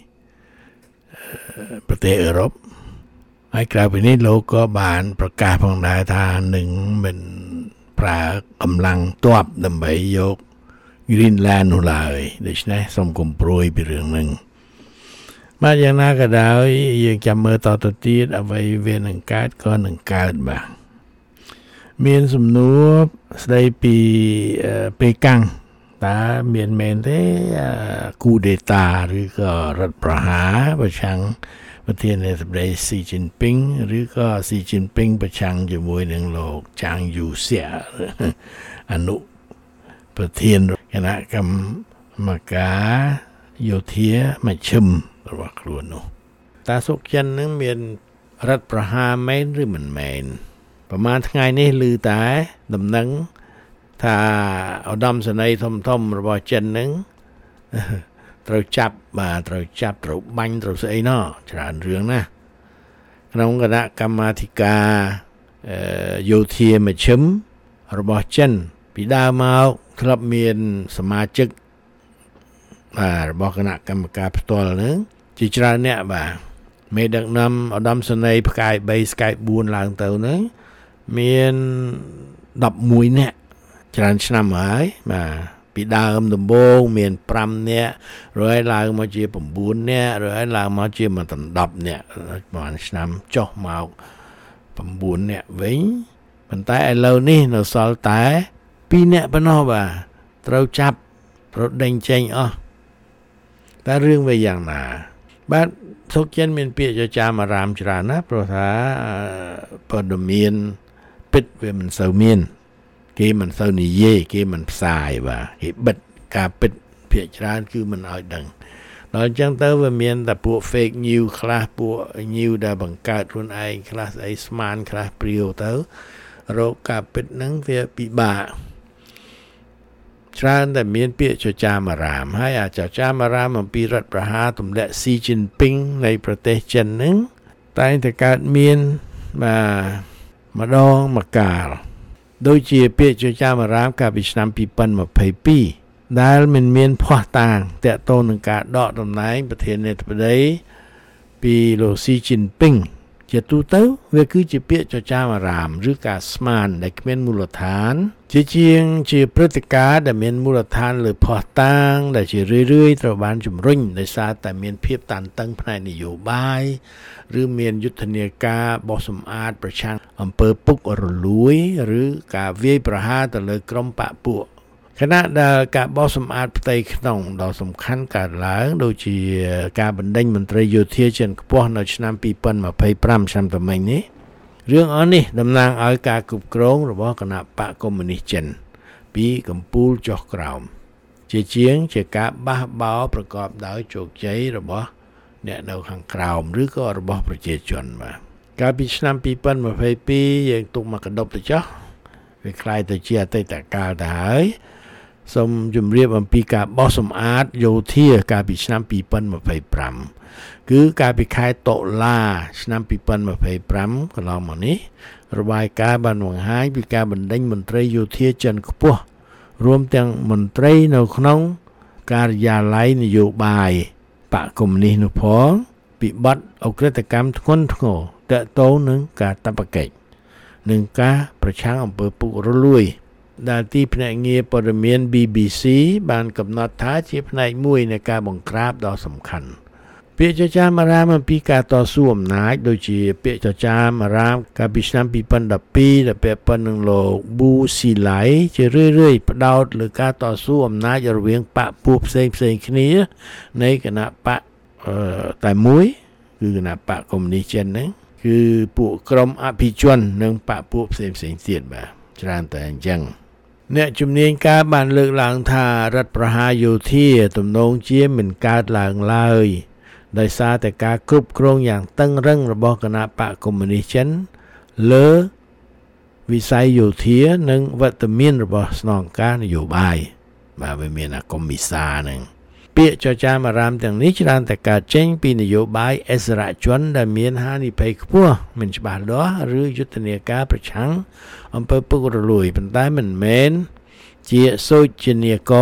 ប្រទេសអឺរ៉ុបហើយក្រៅពីនេះលោកក៏បានប្រកាសផងដែរថានឹងមិនប្រើកម្លាំងទ័ពដើម្បីយក Greenland នោះឡើយដូច្នេះសូមកុំព្រួយពីរឿងហ្នឹងបាទយ៉ាងណាក៏ដោយយើងចាំមើលតទៅទៀតអ្វីវានឹងកើតក៏នឹងកើតបាទមានសំណួរស្ដីពីប៉េកាំងតើមានមែនទេគូដេតាឬក៏រដ្ឋប្រហារប្រឆាំងប្រធានាធិបតីស៊ីជីនពីងឬក៏ស៊ីជីនពីងប្រឆាំងជាមួយនឹងលោកចាងយូសៀអនុប្រធានគណៈកម្មការយោធាមជ្ឈិមរបស់ខ្លួននោះតើសុកចិននឹងមានរដ្ឋប្រហារមែនឬមិនមែនប្រហែលថ្ងៃនេះឮតែដំណឹងថាឧត្តមសេនីយ៍ធំធំរបស់ចិននឹងត្រូវចាប់បាទត្រូវចាប់ត្រូវបាញ់ត្រូវស្អីណោះច្រើនរឿងណាស់ក្នុងគណៈកម្មាធិការយោធាមជ្ឈិមរបស់ចិនពីដើមមកធ្លាប់មានសមាជិកបាទរបស់គណៈកម្មការផ្ទាល់ហ្នឹងជាច្រើនអ្នកបាទមេដឹកនាំឧត្តមសេនីយ៍ផ្កាយ3ស្កាយ4ឡើងទៅហ្នឹងមានដប់មួយនាក់ច្រើនឆ្នាំហើយបាទពីដើមដំបូងមាន5នាក់រួចឡើងមកជា9នាក់រួចឡើងមកជាមកដល់10នាក់ប្រហែលឆ្នាំចុះមក9នាក់វិញប៉ុន្តែឥឡូវនេះនៅសល់តែ2នាក់ប៉ុណ្ណោះបាទត្រូវចាប់ប្រដេញចេញអស់តែរឿងវាយ៉ាងណាបាទសុកចិនមានពាក្យចចាមអារាមច្រើនណាព្រោះថាព័ត៌មានពិតវាមិនសូវមានគេមិនសូវនិយាយគេមិនផ្សាយបាទគេបិទការពិតភាគច្រើនគឺមិនឲ្យដឹងដល់អញ្ចឹងទៅវាមានតែពួក fake news ខ្លះពួក news ដែលបង្កើតខ្លួនឯងខ្លះស្អីស្មានខ្លះព្រាវទៅរកការពិតហ្នឹងវាពិបាកច្រើនតែមានពាក្យចចាមអារាមហើយអាចចាមអារាមអំពីរដ្ឋប្រហារទម្លាក់ស៊ីជីនពីងនៃប្រទេសចិនហ្នឹងតែងតែកើតមានបាទម្ដងម្កាលដូចជាពាក្យចចាមអារាមកាលពីឆ្នាំ2022ដែលមិនមានភ័ស្តុតាងទាក់ទងនឹងការដកតំណែងប្រធានាធិបតីពីលោកស៊ីជីនពីងជាទូទៅវាគឺជាពាក្យចចាមអារាមឬការស្មានដែលគ្មានមូលដ្ឋានជាជាងជាព្រឹត្តិការណ៍ដែលមានមូលដ្ឋានលើភ័ស្តុតាងដែលជារឿយៗត្រូវបានជំរុញដោយសារតែមានភាពតានតឹងផ្នែកនយោបាយឬមានយុទ្ធនាការបោះសម្អាតប្រឆាំងអំពើពុករលួយឬការវាយប្រហារទៅលើក្រុមបកពួកខណៈដែលការបោះសម្អាតផ្ទៃក្នុងដ៏សំខាន់កើតឡើងដូចជាការបណ្ដេញមន្ត្រីយោធាជាន់ខ្ពស់នៅឆ្នាំ2025ឆ្នាំថ្មីនេះរឿងអស់នេះតំណាងឲ្យការគ្រប់គ្រងរបស់គណៈបកកុម្មុយនីសចិនពីកំពូលចុះក្រោមជាជាងជាការបះបោរប្រកបដោយជោគជ័យរបស់អ្នកនៅខាងក្រោមឬក៏របស់ប្រជាជនបាទកាលពីឆ្នាំ2022យើងទុកមកកណ្ដប់ទៅចោះវាคล้ายទៅជាអតីតកាលទៅហើយសូមជម្រាបអំពីការបោះសម្អាតយោធាកាលពីឆ្នាំ2025គឺកាលពីខែតុលាឆ្នាំ2025កន្លងមកនេះរបាយការណ៍បានបង្ហាញពីការបណ្ដេញមន្ត្រីយោធាជាន់ខ្ពស់រួមទាំងមន្ត្រីនៅក្នុងការិយាល័យនយោបាយបកកុម្មុយនីសនោះផងពីបទអក្រិតកម្មធ្ងន់ធ្ងរទាក់ទងនឹងការតបកិច្ចនិងការប្រឆាំងអំពើពុករលួយដែលទីភ្នាក់ងារព័ត៌មាន ប៊ី ប៊ី ស៊ី បានកំណត់ថាជាផ្នែកមួយនៃការបង្ក្រាបដ៏សំខាន់ពាក្យចចាមអារាមអំពីការតស៊ូអំណាចដូចជាពាក្យចចាមអារាមកាលពីឆ្នាំ2012ដែលពាក់ព័ន្ធនឹងលោកប៊ូស៊ីឡៃជារឿយៗផ្ដោតលើការតស៊ូអំណាចរវាងបកពួកផ្សេងផ្សេងគ្នានៃគណៈបកតែមួយគឺគណៈបកកុម្មុយនីសចិនហ្នឹងគឺពួកក្រុមអភិជននិងបកពួកផ្សេងផ្សេងទៀតបាទច្រើនតែអញ្ចឹងអ្នកជំនាញការបានលើកឡើងថារដ្ឋប្រហារយោធាទំនងជាមិនកើតឡើងឡើយដោយសារតែការគ្រប់គ្រងយ៉ាងតឹងរ៉ឹងរបស់គណៈបកកុម្មុយនីសចិនលើវិស័យយោធានិងវត្តមានរបស់ស្នងការនយោបាយបាទវាមានអាកុម្មុយសាហ្នឹងពាក្យចចាមអារាមទាំងនេះច្រើនតែកើតចេញពីនយោបាយអិសរាជជនដែលមានហានិភ័យខ្ពស់មិនច្បាស់លាស់ឬយុទ្ធនាការប្រឆាំងអំពើពុករលួយប៉ុន្តែមិនមែនជាសូចនាករ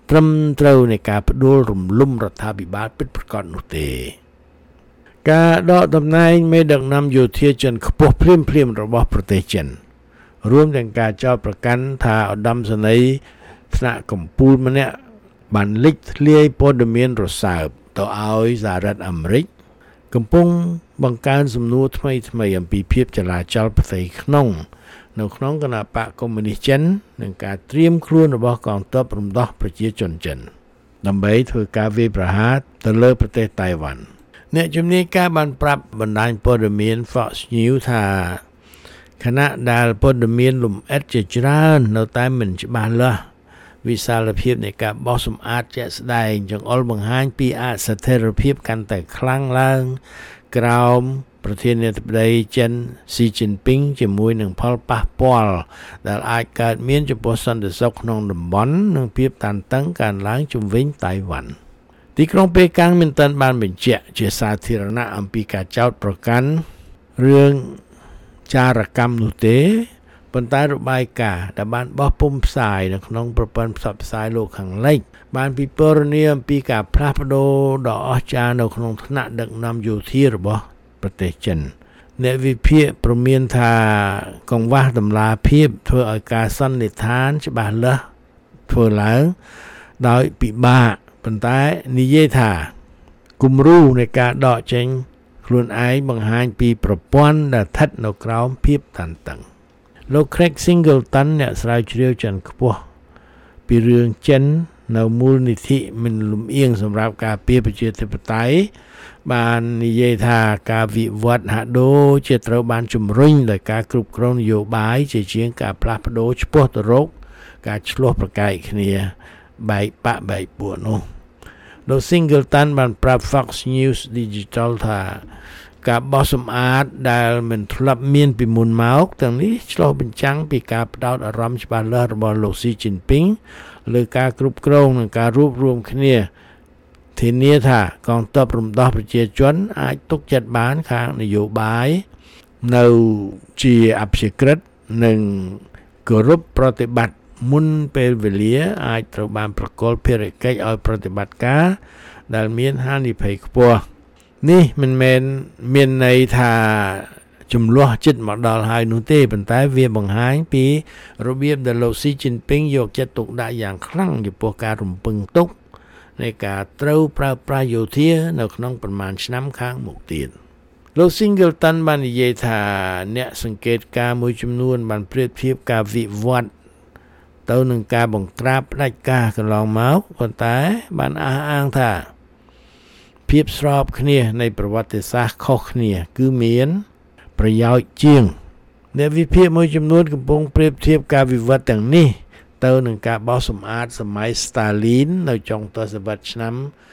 ត្រឹមត្រូវនៃការផ្ដួលរំលំរដ្ឋាភិបាលពិតប្រាកដនោះទេការដកតំណែងមេដឹកនាំយោធាចិនខ្ពស់ភ្លាមភ្លាមរបស់ប្រទេសចិនរួមទាំងការចោទប្រកាន់ថាឧត្តមសេនីយ៍ថ្នាក់កម្ពុជាម្នាក់បានលេចធ្លាយព័ត៌មានរសើបទៅឲ្យសហរដ្ឋអាមេរិកកំពុងបង្កើនសំណួរថ្មីថ្មីអំពីភាពចលាចលផ្ទៃក្នុងនៅក្នុងគណបក្សកុម្មុយនីសចិននិងការត្រៀមខ្លួនរបស់កងទ័ពរំដោះប្រជាជនចិនដើម្បីធ្វើការវាយប្រហារទៅលើប្រទេសតៃវ៉ាន់អ្នកជំនាញការបានប្រាប់បណ្ដាញព័ត៌មាន Fox News ថាខណៈដែលព័ត៌មានលំអិតជាច្រើននៅតែមិនច្បាស់លាស់វិសាលភាពនៃការបោះសម្អាតជាក់ស្ដែងចង្អុលបង្ហាញពីអស្ថិរភាពកាន់តែខ្លាំងឡើងក្រោមប្រធានាធិបតីចិនស៊ីជីនពីងជាមួយនឹងផលប៉ះពាល់ដែលអាចកើតមានចំពោះសន្តិសុខក្នុងតំបន់និងភាពតានតឹងកើនឡើងជុំវិញតៃវ៉ាន់ទីក្រុងប៉េកាំងមិនទាន់បានបញ្ជាក់ជាសាធារណៈអំពីការចោទប្រកាន់រឿងចារកម្មនោះទេប៉ុន្តែរបាយការណ៍ដែលបានបោះពុម្ពផ្សាយនៅក្នុងប្រព័ន្ធផ្សព្វផ្សាយលោកខាងលិចបានពិពណ៌នាអំពីការផ្លាស់ប្ដូរដ៏អស្ចារ្យនៅក្នុងថ្នាក់ដឹកនាំយោធារបស់ប្រទេសចិនអ្នកវិភាគព្រមានថាកង្វះតម្លាភាពធ្វើឲ្យការសន្និដ្ឋានច្បាស់លាស់ធ្វើឡើងដោយពិបាកប៉ុន្តែនិយាយថាគំរូនៃការដកចេញខ្លួនឯងបង្ហាញពីប្រព័ន្ធដែលស្ថិតនៅក្រោមភាពតានតឹងលោក Craig Singleton អ្នកស្រាវជ្រាវជាន់ខ្ពស់ពីរឿងចិននៅមូលនិធិមិនលំអៀងសម្រាប់ការពារប្រជាធិបតេយ្យបាននិយាយថាការវិវត្តហាក់ដូចជាត្រូវបានជំរុញដោយការគ្រប់គ្រងនយោបាយជាជាងការផ្លាស់ប្ដូរឆ្ពោះទៅរកការឆ្លោះប្រកែកគ្នាបែកបាក់បែកពួកនោះលោក Singleton បានប្រាប់ Fox News Digital ថាការបោះសម្អាតដែលមិនធ្លាប់មានពីមុនមកទាំងនេះឆ្លុះបញ្ចាំងពីការផ្ដោតអារម្មណ៍ច្បាស់លាស់របស់លោកស៊ីជីនពីងលើការគ្រប់គ្រងនិងការរួបរวมគ្នាធានាថាកងទ័ពរំដោះប្រជាជនអាចទុកចិត្តបានខាងនយោបាយនៅជាអព្យាក្រឹតនិងគោរពប្រតិបត្តិមុនពេលវេលាអាចត្រូវបានប្រកល់ភារកិច្ចឲ្យប្រតិបត្តិការដែលមានហានិភ័យខ្ពស់នេះមិនមែនមានន័យថាចំនួនចិត្តមកដល់ហើយនោះទេប៉ុន្តែវាបង្ហាញពីរបៀបដែលលោកស៊ីជីនពីងយកចិត្តទុកដាក់យ៉ាងខ្លាំងចំពោះការរំពឹងទុកនៃការត្រូវប្រើប្រាស់យោធានៅក្នុងប្រមាណឆ្នាំខាងមុខទៀតលោក Singleton បាននិយាយថាអ្នកសង្កេតការមួយចំនួនបានប្រៀបធៀបការវិវត្តទៅនឹងការបង្ក្រាបផ្ដាច់ការកន្លងមកប៉ុន្តែបានអះអាងថាភាពស្របគ្នានៃប្រវត្តិសាស្ត្រខុសគ្នាគឺមានប្រយោជន៍ជាងអ្នកវិភាគមួយចំនួនកំពុងប្រៀបធៀបការវិវត្តទាំងនេះទៅនឹងការបោះសម្អាតសម័យ Stalin នៅចុងទសវត្សរ៍ឆ្នាំ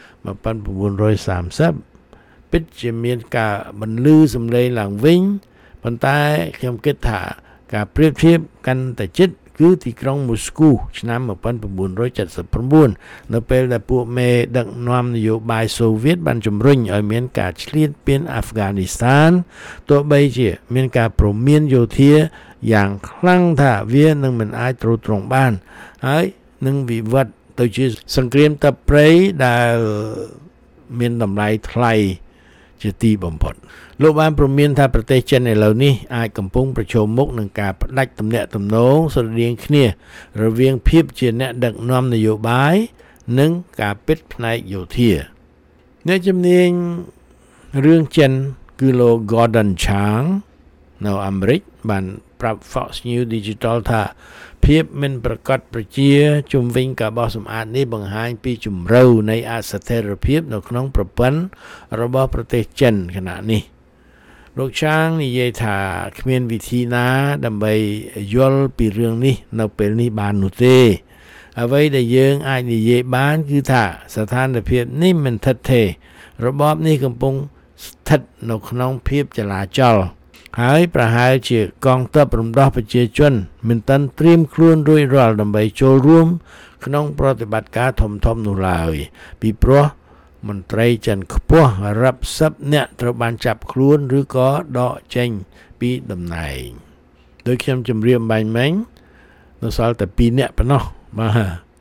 nineteen thirtyពិតជាមានការបន្លឺសម្លេងឡើងវិញប៉ុន្តែខ្ញុំគិតថាការប្រៀបធៀបកាន់តែជិតគឺទីក្រុងមូស្គូឆ្នាំnineteen seventy-nineនៅពេលដែលពួកមេដឹកនាំនយោបាយសូវៀតបានជំរុញឲ្យមានការឈ្លានពានអាហ្វហ្គានីស្ថានទោះបីជាមានការព្រមានយោធាយ៉ាងខ្លាំងថាវានឹងមិនអាចទ្រទ្រង់បានហើយនឹងវិវត្តទៅជាសង្គ្រាមទឹកព្រៃដែលមានតម្លៃថ្លៃជាទីបំផុតលោកបានព្រមានថាប្រទេសចិនឥឡូវនេះអាចកំពុងប្រឈមមុខនឹងការផ្ដាច់ទំនាក់ទំនងស្រដៀងគ្នារវាងភាពជាអ្នកដឹកនាំនយោបាយនិងការពិតផ្នែកយោធាអ្នកជំនាញរឿងចិនគឺលោក Gordon Chang នៅអាមេរិកបានប្រាប់ Fox News Digital ថាភាពមិនប្រកបប្រជាជុំវិញការបោះសម្អាតនេះបង្ហាញពីជំរឿនៃអស្ថិរភាពនៅក្នុងប្រព័ន្ធរបស់ប្រទេសចិនខណៈនេះលោកឆាងនិយាយថាគ្មានវិធីណាដើម្បីយល់ពីរឿងនេះនៅពេលនេះបាននោះទេអ្វីដែលយើងអាចនិយាយបានគឺថាស្ថានភាពនេះមិនថិតថេររបបនេះកំពុងស្ថិតនៅក្នុងភាពចលាចលហើយប្រហែលជាកងទ័ពរំដោះប្រជាជនមិនទាន់ត្រៀមខ្លួនរួចរាល់ដើម្បីចូលរួមក្នុងប្រតិបត្តិការធំៗនោះឡើយពីព្រោះមន្ត្រីចិនខ្ពស់រាប់សិបនាក់ត្រូវបានចាប់ខ្លួនឬក៏ដកចេញពីតំណែងដោយខ្ញុំជម្រាបបាញ់មិញនៅសល់តែពីរនាក់ប៉ុណ្ណោះបាទ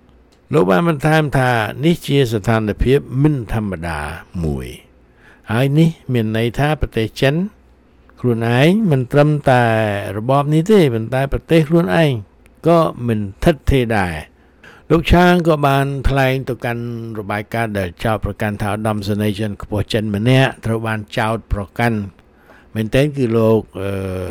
លោកបានបន្ថែមថានេះជាស្ថានភាពមិនធម្មតាមួយហើយនេះមានន័យថាប្រទេសចិនខ្លួនឯងមិនត្រឹមតែរបបនេះទេប៉ុន្តែប្រទេសខ្លួនឯងក៏មិនថិតថេរដែរលោកឆាងក៏បានថ្លែងទៅកាន់របាយការណ៍ដែលចោទប្រកាន់ថាឧត្តមសេនីយ៍ចិនខ្ពស់ចិនម្នាក់ត្រូវបានចោទប្រកាន់មែនទែនគឺលោកអឺ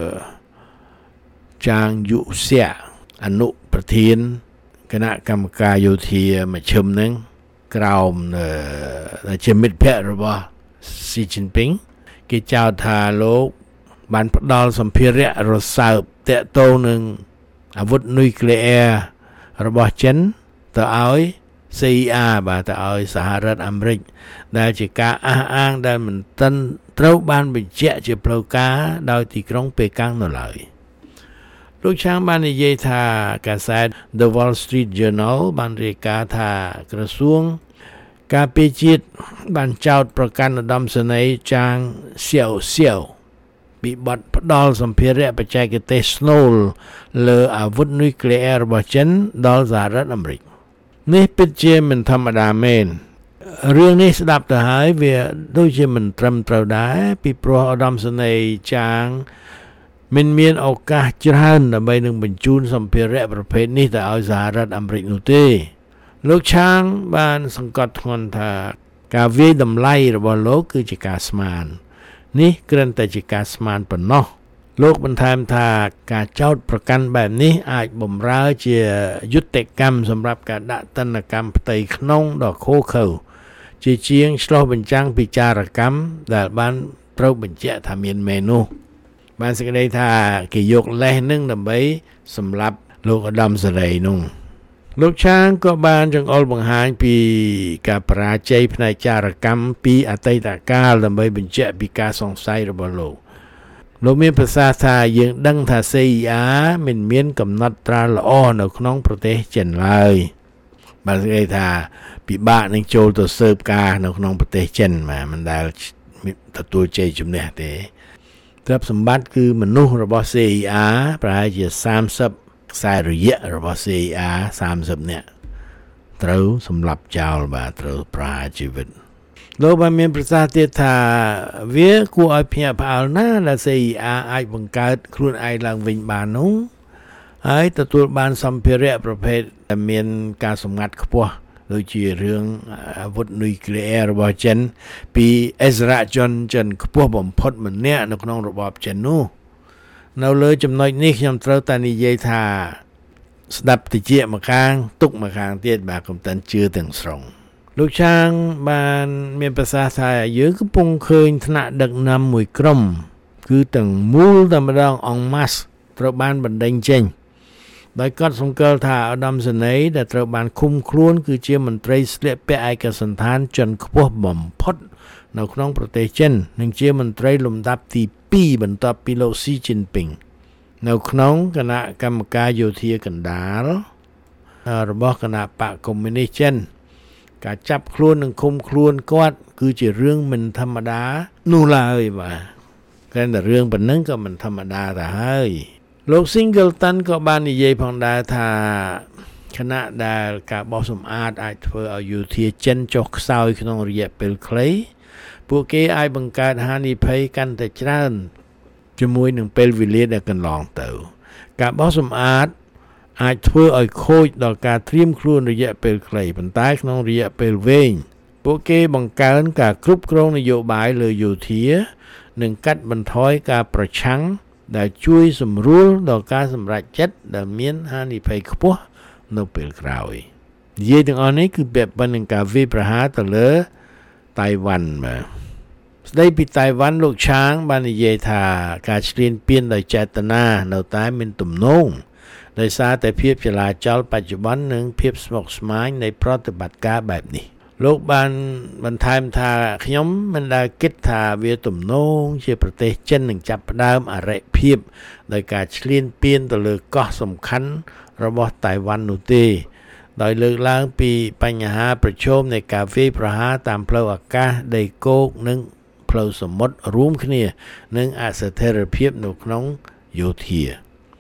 ចាងយុស័កអនុប្រធានគណៈកម្មការយោធាមជ្ឈិមហ្នឹងក្រោមជាមិត្តភក្តិរបស់ស៊ីជីនពីងគេចោទថាលោកបានផ្ដល់សម្ភារៈរសើបតាក់ទងនឹងអាវុធនុយក្លេអ៊ែររបស់ចិនទៅឲ្យ ซี อี អារ បាទទៅឲ្យសហរដ្ឋអាមេរិកដែលជាការអះអាងដែលមិនទាន់ត្រូវបានបញ្ជាក់ជាផ្លូវការដោយទីក្រុងប៉េកាំងនៅឡើយលោកឆាងបាននិយាយថាកាសែត The Wall Street Journal បានរាយការណ៍ថាក្រសួងការពារជាតិបានចោទប្រកាន់ឧត្តមសេនីយ៍ចាងសៀវសៀវពីបទផ្ដាល់សម្ភារៈបច្ចេកទេសស្នូលលើអាវុធនុយក្លេអ៊ែររបស់ចិនដល់សហរដ្ឋអាមេរិកនេះពិតជាមិនធម្មតាមែនរឿងនេះស្ដាប់ទៅហើយវាដូចជាមិនត្រឹមត្រូវដែរពីព្រោះឧត្តមសេនីយ៍ចាងមិនមានឱកាសច្រើនដើម្បីនឹងបញ្ជូនសម្ភារៈប្រភេទនេះទៅឲ្យសហរដ្ឋអាមេរិកនោះទេលោកឆាងបានសង្កត់ធ្ងន់ថាការវាយតម្លៃរបស់លោកគឺជាការស្មាននេះគ្រាន់តែជាការស្មានប៉ុណ្ណោះលោកបន្ថែមថាការចោទប្រកាន់បែបនេះអាចបម្រើជាយុទ្ធកម្មសម្រាប់ការដាក់ទណ្ឌកម្មផ្ទៃក្នុងដ៏ឃោរឃៅជាជាងឆ្លោះបញ្ចាំងពីចារកម្មដែលបានត្រូវបញ្ជាក់ថាមានមែននោះបានសេចក្តីថាគេយកលេសនឹងដើម្បីសម្លាប់លោកឧត្តមសេរីយ៍នោះលោកឆាងក៏បានចង្អុលបង្ហាញពីការបរាជ័យផ្នែកចារកម្មពីអតីតកាលដើម្បីបញ្ជាក់ពីការសង្ស័យរបស់លោកលោកមានប្រសាសន៍ថាយើងដឹងថា ซี อี អារ មិនមានកំណត់ត្រាល្អនៅក្នុងប្រទេសចិនឡើយបាននិយាយថាពិបាកនឹងចូលទៅស៊ើបការនៅក្នុងប្រទេសចិនមកមិនដែលទទួលជ័យជំនះទេទ្រព្យសម្បត្តិគឺមនុស្សរបស់ ซี อี អារ ប្រហែលជាសាមសិបខ្សែរយៈរបស់ ซี อี អារ សាមសិបនាក់ត្រូវសម្លាប់ចោលបាទត្រូវប្រហារជីវិតលោកបានមានប្រសាសន៍ទៀតថាវាគួរឲ្យភ្ញាក់ផ្អើលណាស់ដែល ซี อี អារ អាចបង្កើតខ្លួនឯងឡើងវិញបាននោះហើយទទួលបានសម្ភារៈប្រភេទដែលមានការសម្ងាត់ខ្ពស់ដូចជារឿងអាវុធនុយក្លេអ៊ែររបស់ចិនពីអិសរាជជនចិនខ្ពស់បំផុតម្នាក់នៅក្នុងរបបចិននោះនៅលើចំណុចនេះខ្ញុំត្រូវតែនិយាយថាស្ដាប់តិចម្ខាងទុកម្ខាងទៀតបាទកុំតាន់ជឿទាំងស្រុងលោកឆាងបានមានប្រសាសន៍ថាយើងកំពុងឃើញថ្នាក់ដឹកនាំមួយក្រុមគឺទាំងមូលតែម្ដងអង់ម៉ាស់ត្រូវបានបណ្ដេញចេញដោយកត់សម្គាល់ថាឧត្តមសេនីយ៍ដែលត្រូវបានឃុំខ្លួនគឺជាមន្ត្រីស្លៀកពាក់ឯកសណ្ឋានជាន់ខ្ពស់បំផុតនៅក្នុងប្រទេសចិននិងជាមន្ត្រីលំដាប់ទីពីរបន្ទាប់ពីលោកស៊ីជីនពីងនៅក្នុងគណៈកម្មការយោធាកណ្ដាលរបស់គណៈបកកុម្មុយនីសចិនការចាប់ខ្លួននិងឃុំខ្លួនគាត់គឺជារឿងមិនធម្មតានោះឡើយបាទគ្រាន់តែរឿងប៉ុណ្ណឹងក៏មិនធម្មតាទៅហើយលោក Singleton ក៏បាននិយាយផងដែរថាខណៈដែលការបោសសម្អាតអាចធ្វើឲ្យយោធាចិនចុះខ្សោយក្នុងរយៈពេលខ្លីពួកគេអាចបង្កើតហានិភ័យកាន់តែច្រើនជាមួយនឹងពេលវេលាដែលកន្លងទៅការបោសសម្អាតអាចធ្វើឲ្យខូចដល់ការត្រៀមខ្លួនរយៈពេលខ្លីប៉ុន្តែក្នុងរយៈពេលវែងពួកគេបង្កើនការគ្រប់គ្រងនយោបាយលើយោធានិងកាត់បន្ថយការប្រឆាំងដែលជួយសម្រួលដល់ការសម្រេចចិត្តដែលមានហានិភ័យខ្ពស់នៅពេលក្រោយនិយាយទាំងអស់នេះគឺពាក់ព័ន្ធនឹងការវាយប្រហារទៅលើតៃវ៉ាន់បាទស្ដីពីតៃវ៉ាន់លោកឆាងបាននិយាយថាការឈ្លានពានដោយចេតនានៅតែមានទំនងដោយសារតែភាពចលាចលបច្ចុប្បន្ននិងភាពស្មុគស្មាញនៃប្រតិបត្តិការបែបនេះលោកបានបន្ថែមថាខ្ញុំមិនដែលគិតថាវាទំនងជាប្រទេសចិននឹងចាប់ផ្ដើមអរិភាពដោយការឈ្លានពានទៅលើកោះសំខាន់របស់តៃវ៉ាន់នោះទេដោយលើកឡើងពីបញ្ហាប្រឈមនៃការវាយប្រហារតាមផ្លូវអាកាសដីគោកនិងផ្លូវសមុទ្ររួមគ្នានិងអស្ថិរភាពនៅក្នុងយោធា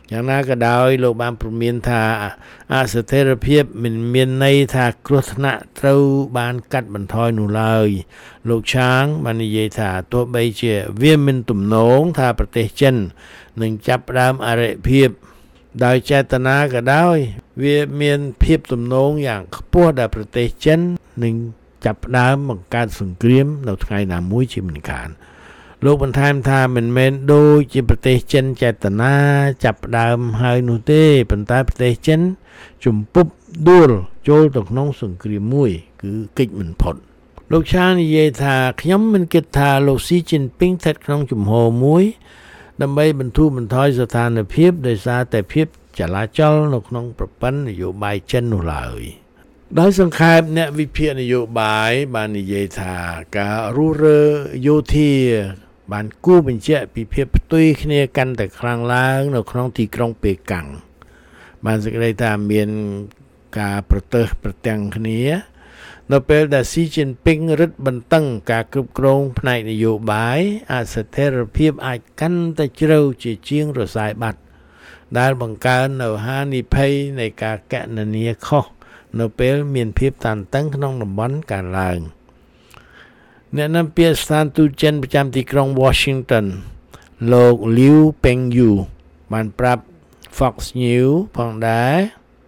យ៉ាងណាក៏ដោយលោកបានព្រមានថាអស្ថិរភាពមិនមានន័យថាគ្រោះថ្នាក់ត្រូវបានកាត់បន្ថយនោះឡើយលោកឆាងបាននិយាយថាទោះបីជាវាមានទំនងថាប្រទេសចិននឹងចាប់ផ្ដើមអរិភាពដោយចេតនាក៏ដោយវាមានភាពទំនងយ៉ាងខ្ពស់ដែលប្រទេសចិននឹងចាប់ផ្ដើមបង្កើតសង្គ្រាមនៅថ្ងៃណាមួយជាមិនខានលោកបន្ថែមថាមិនមែនដូចជាប្រទេសចិនចេតនាចាប់ផ្ដើមហើយនោះទេប៉ុន្តែប្រទេសចិនជំពប់ដួលចូលទៅក្នុងសង្គ្រាមមួយគឺកិច្ចមិនផុតលោកឆានិយាយថាខ្ញុំមិនគិតថាលោកស៊ីជីនពីងស្ថិតក្នុងជំហរមួយដើម្បីបន្ធូរបន្ថយស្ថានភាពដោយសារតែភាពចលាចលនៅក្នុងប្រព័ន្ធនយោបាយចិននោះឡើយដោយសង្ខេបអ្នកវិភាគនយោបាយបាននិយាយថាការរុះរើយោធាបានគូបញ្ជាក់ពីភាពផ្ទុយគ្នាកាន់តែខ្លាំងឡើងនៅក្នុងទីក្រុងប៉េកាំងបានសេចក្តីថាមានការប្រទើសប្រទាំងគ្នានៅពេលដែលស៊ីជីនពីងរឹតបន្តឹងការគ្រប់គ្រងផ្នែកនយោបាយអស្ថិរភាពអាចកាន់តែជ្រៅជាជាងរសាយបាត់ដែលបង្កើននៅហានិភ័យនៃការកណនាខុសនៅពេលមានភាពតានតឹងក្នុងតំបន់កើនឡើងអ្នកនាំពាក្យស្ថានទូតចិនប្រចាំទីក្រុង Washington លោក Liu Pengyu បានប្រាប់ Fox News ផងដែរ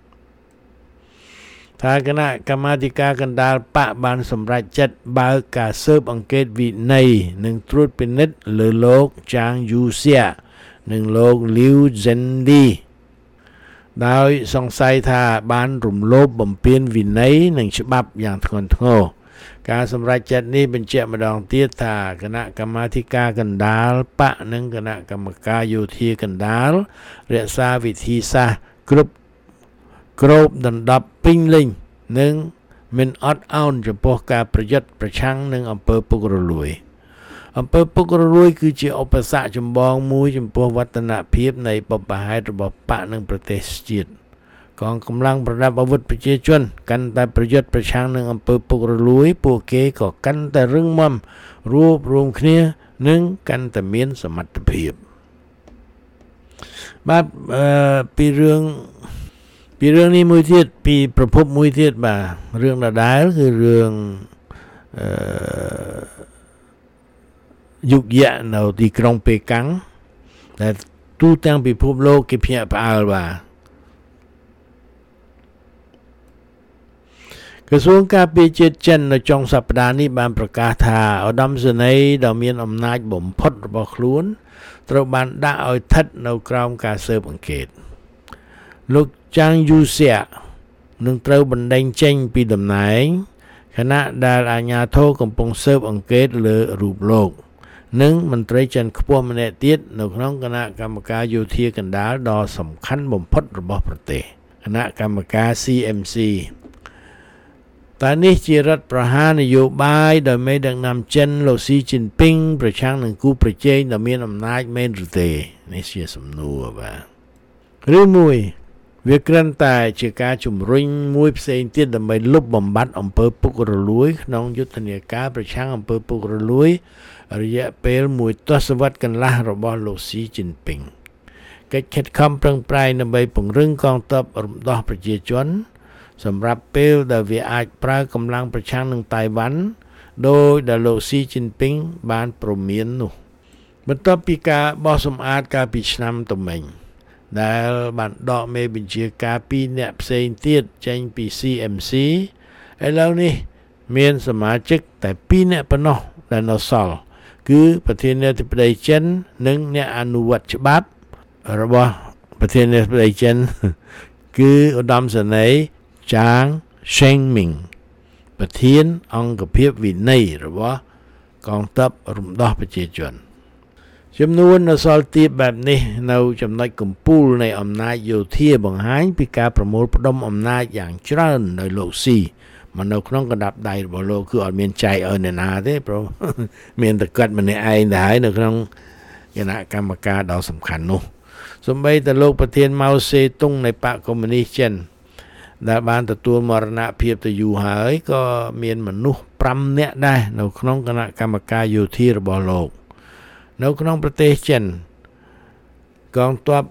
ថាគណៈកម្មាធិការកណ្ដាលបកបានសម្រេចចិត្តបើកការស៊ើបអង្កេតវិន័យនិងត្រួតពិនិត្យលើលោក Zhang Yuxia និងលោក Liu Zhenli ដោយសង្ស័យថាបានរំលោភបំពានវិន័យនិងច្បាប់យ៉ាងធ្ងន់ធ្ងរការសម្រេចចិត្តនេះបញ្ជាក់ម្ដងទៀតថាគណៈកម្មាធិការកណ្ដាលបកនិងគណៈកម្មការយោធាកណ្ដាលរក្សាវិធីសាស្ត្រគ្រប់គ្របដណ្ដប់ពេញលេញនិងមិនអត់ឱនចំពោះការប្រយុទ្ធប្រឆាំងនឹងអំពើពុករលួយអំពើពុករលួយគឺជាឧបសគ្គចម្បងមួយចំពោះវឌ្ឍនភាពនៃបព្វហេតុរបស់បកនិងប្រទេសជាតិកងកម្លាំងប្រដាប់អាវុធប្រជាជនកាន់តែប្រយុទ្ធប្រឆាំងនឹងអំពើពុករលួយពួកគេក៏កាន់តែរឹងមាំរួបរวมគ្នានិងកាន់តែមានសមត្ថភាពបាទអឺពីរឿងពីរឿងនេះមួយទៀតពីប្រភពមួយទៀតបាទរឿងដដែលគឺរឿងអឺយុគយៈនៅទីក្រុងប៉េកាំងដែលទូទាំងពិភពលោកគេភ្ញាក់ផ្អើលបាទក្រសួងការពារជាតិចិននៅចុងសប្តាហ៍នេះបានប្រកាសថាឧត្តមសេនីយ៍ដ៏មានអំណាចបំផុតរបស់ខ្លួនត្រូវបានដាក់ឲ្យស្ថិតនៅក្រោមការស៊ើបអង្កេតលោក Zhang Yuxia នឹងត្រូវបណ្ដេញចេញពីតំណែងខណៈដែលអាជ្ញាធរកំពុងស៊ើបអង្កេតលើរូបលោកនិងមន្ត្រីចិនខ្ពស់ម្នាក់ទៀតនៅក្នុងគណៈកម្មការយោធាកណ្ដាលដ៏សំខាន់បំផុតរបស់ប្រទេសគណៈកម្មការ ซี เอ็ม ซี តែនេះជារដ្ឋប្រហារនយោបាយដោយមេដឹកនាំចិនលោកស៊ីជីនពីងប្រឆាំងនឹងគូប្រជែងដ៏មានអំណាចមែនឬទេនេះជាសំណួរបាទឬមួយវាគ្រាន់តែជាការជំរុញមួយផ្សេងទៀតដើម្បីលុបបំបាត់អំពើពុករលួយក្នុងយុទ្ធនាការប្រឆាំងអំពើពុករលួយរយៈពេលមួយទសវត្សរ៍កន្លះរបស់លោកស៊ីជីនពីងកិច្ចខិតខំប្រឹងប្រែងដើម្បីពង្រឹងកងទ័ពរំដោះប្រជាជនសម្រាប់ពេលដែលវាអាចប្រើកម្លាំងប្រឆាំងនឹងតៃវ៉ាន់ដោយដែលលោកស៊ីជីនពីងបានព្រមាននោះបន្ទាប់ពីការបោះសម្អាតកាលពីឆ្នាំទៅមិញដែលបានដកមេបញ្ជាការពីរអ្នកផ្សេងទៀតចេញពី ซี เอ็ม ซี ឥឡូវនេះមានសមាជិកតែពីរអ្នកប៉ុណ្ណោះដែលនៅសល់គឺប្រធានាធិបតីចិននិងអ្នកអនុវត្តច្បាប់របស់ប្រធានាធិបតីចិនគឺឧត្តមសេនីយ៍ចាងឆេងមីងប្រធានអង្គភាពវិន័យរបស់កងទ័ពរំដោះប្រជាជនចំនួននៅសល់ទៀតបែបនេះនៅចំណុចកំពូលនៃអំណាចយោធាបង្ហាញពីការប្រមូលផ្ដុំអំណាចយ៉ាងច្រើនដោយលោកស៊ីមកនៅក្នុងកណ្ដាប់ដៃរបស់លោកគឺអត់មានចែកឲ្យអ្នកណាទេព្រោះមានតែគាត់ម្នាក់ឯងដែរនៅក្នុងគណៈកម្មការដ៏សំខាន់នោះសូម្បីតែលោកប្រធានម៉ៅសេតុងនៃបកកុម្មុយនីសចិនដែលបានទទួលមរណភាពទៅយូរហើយក៏មានមនុស្សប្រាំនាក់ដែរនៅក្នុងគណៈកម្មការយោធារបស់លោកនៅក្នុងប្រទេសចិនកងទ័ព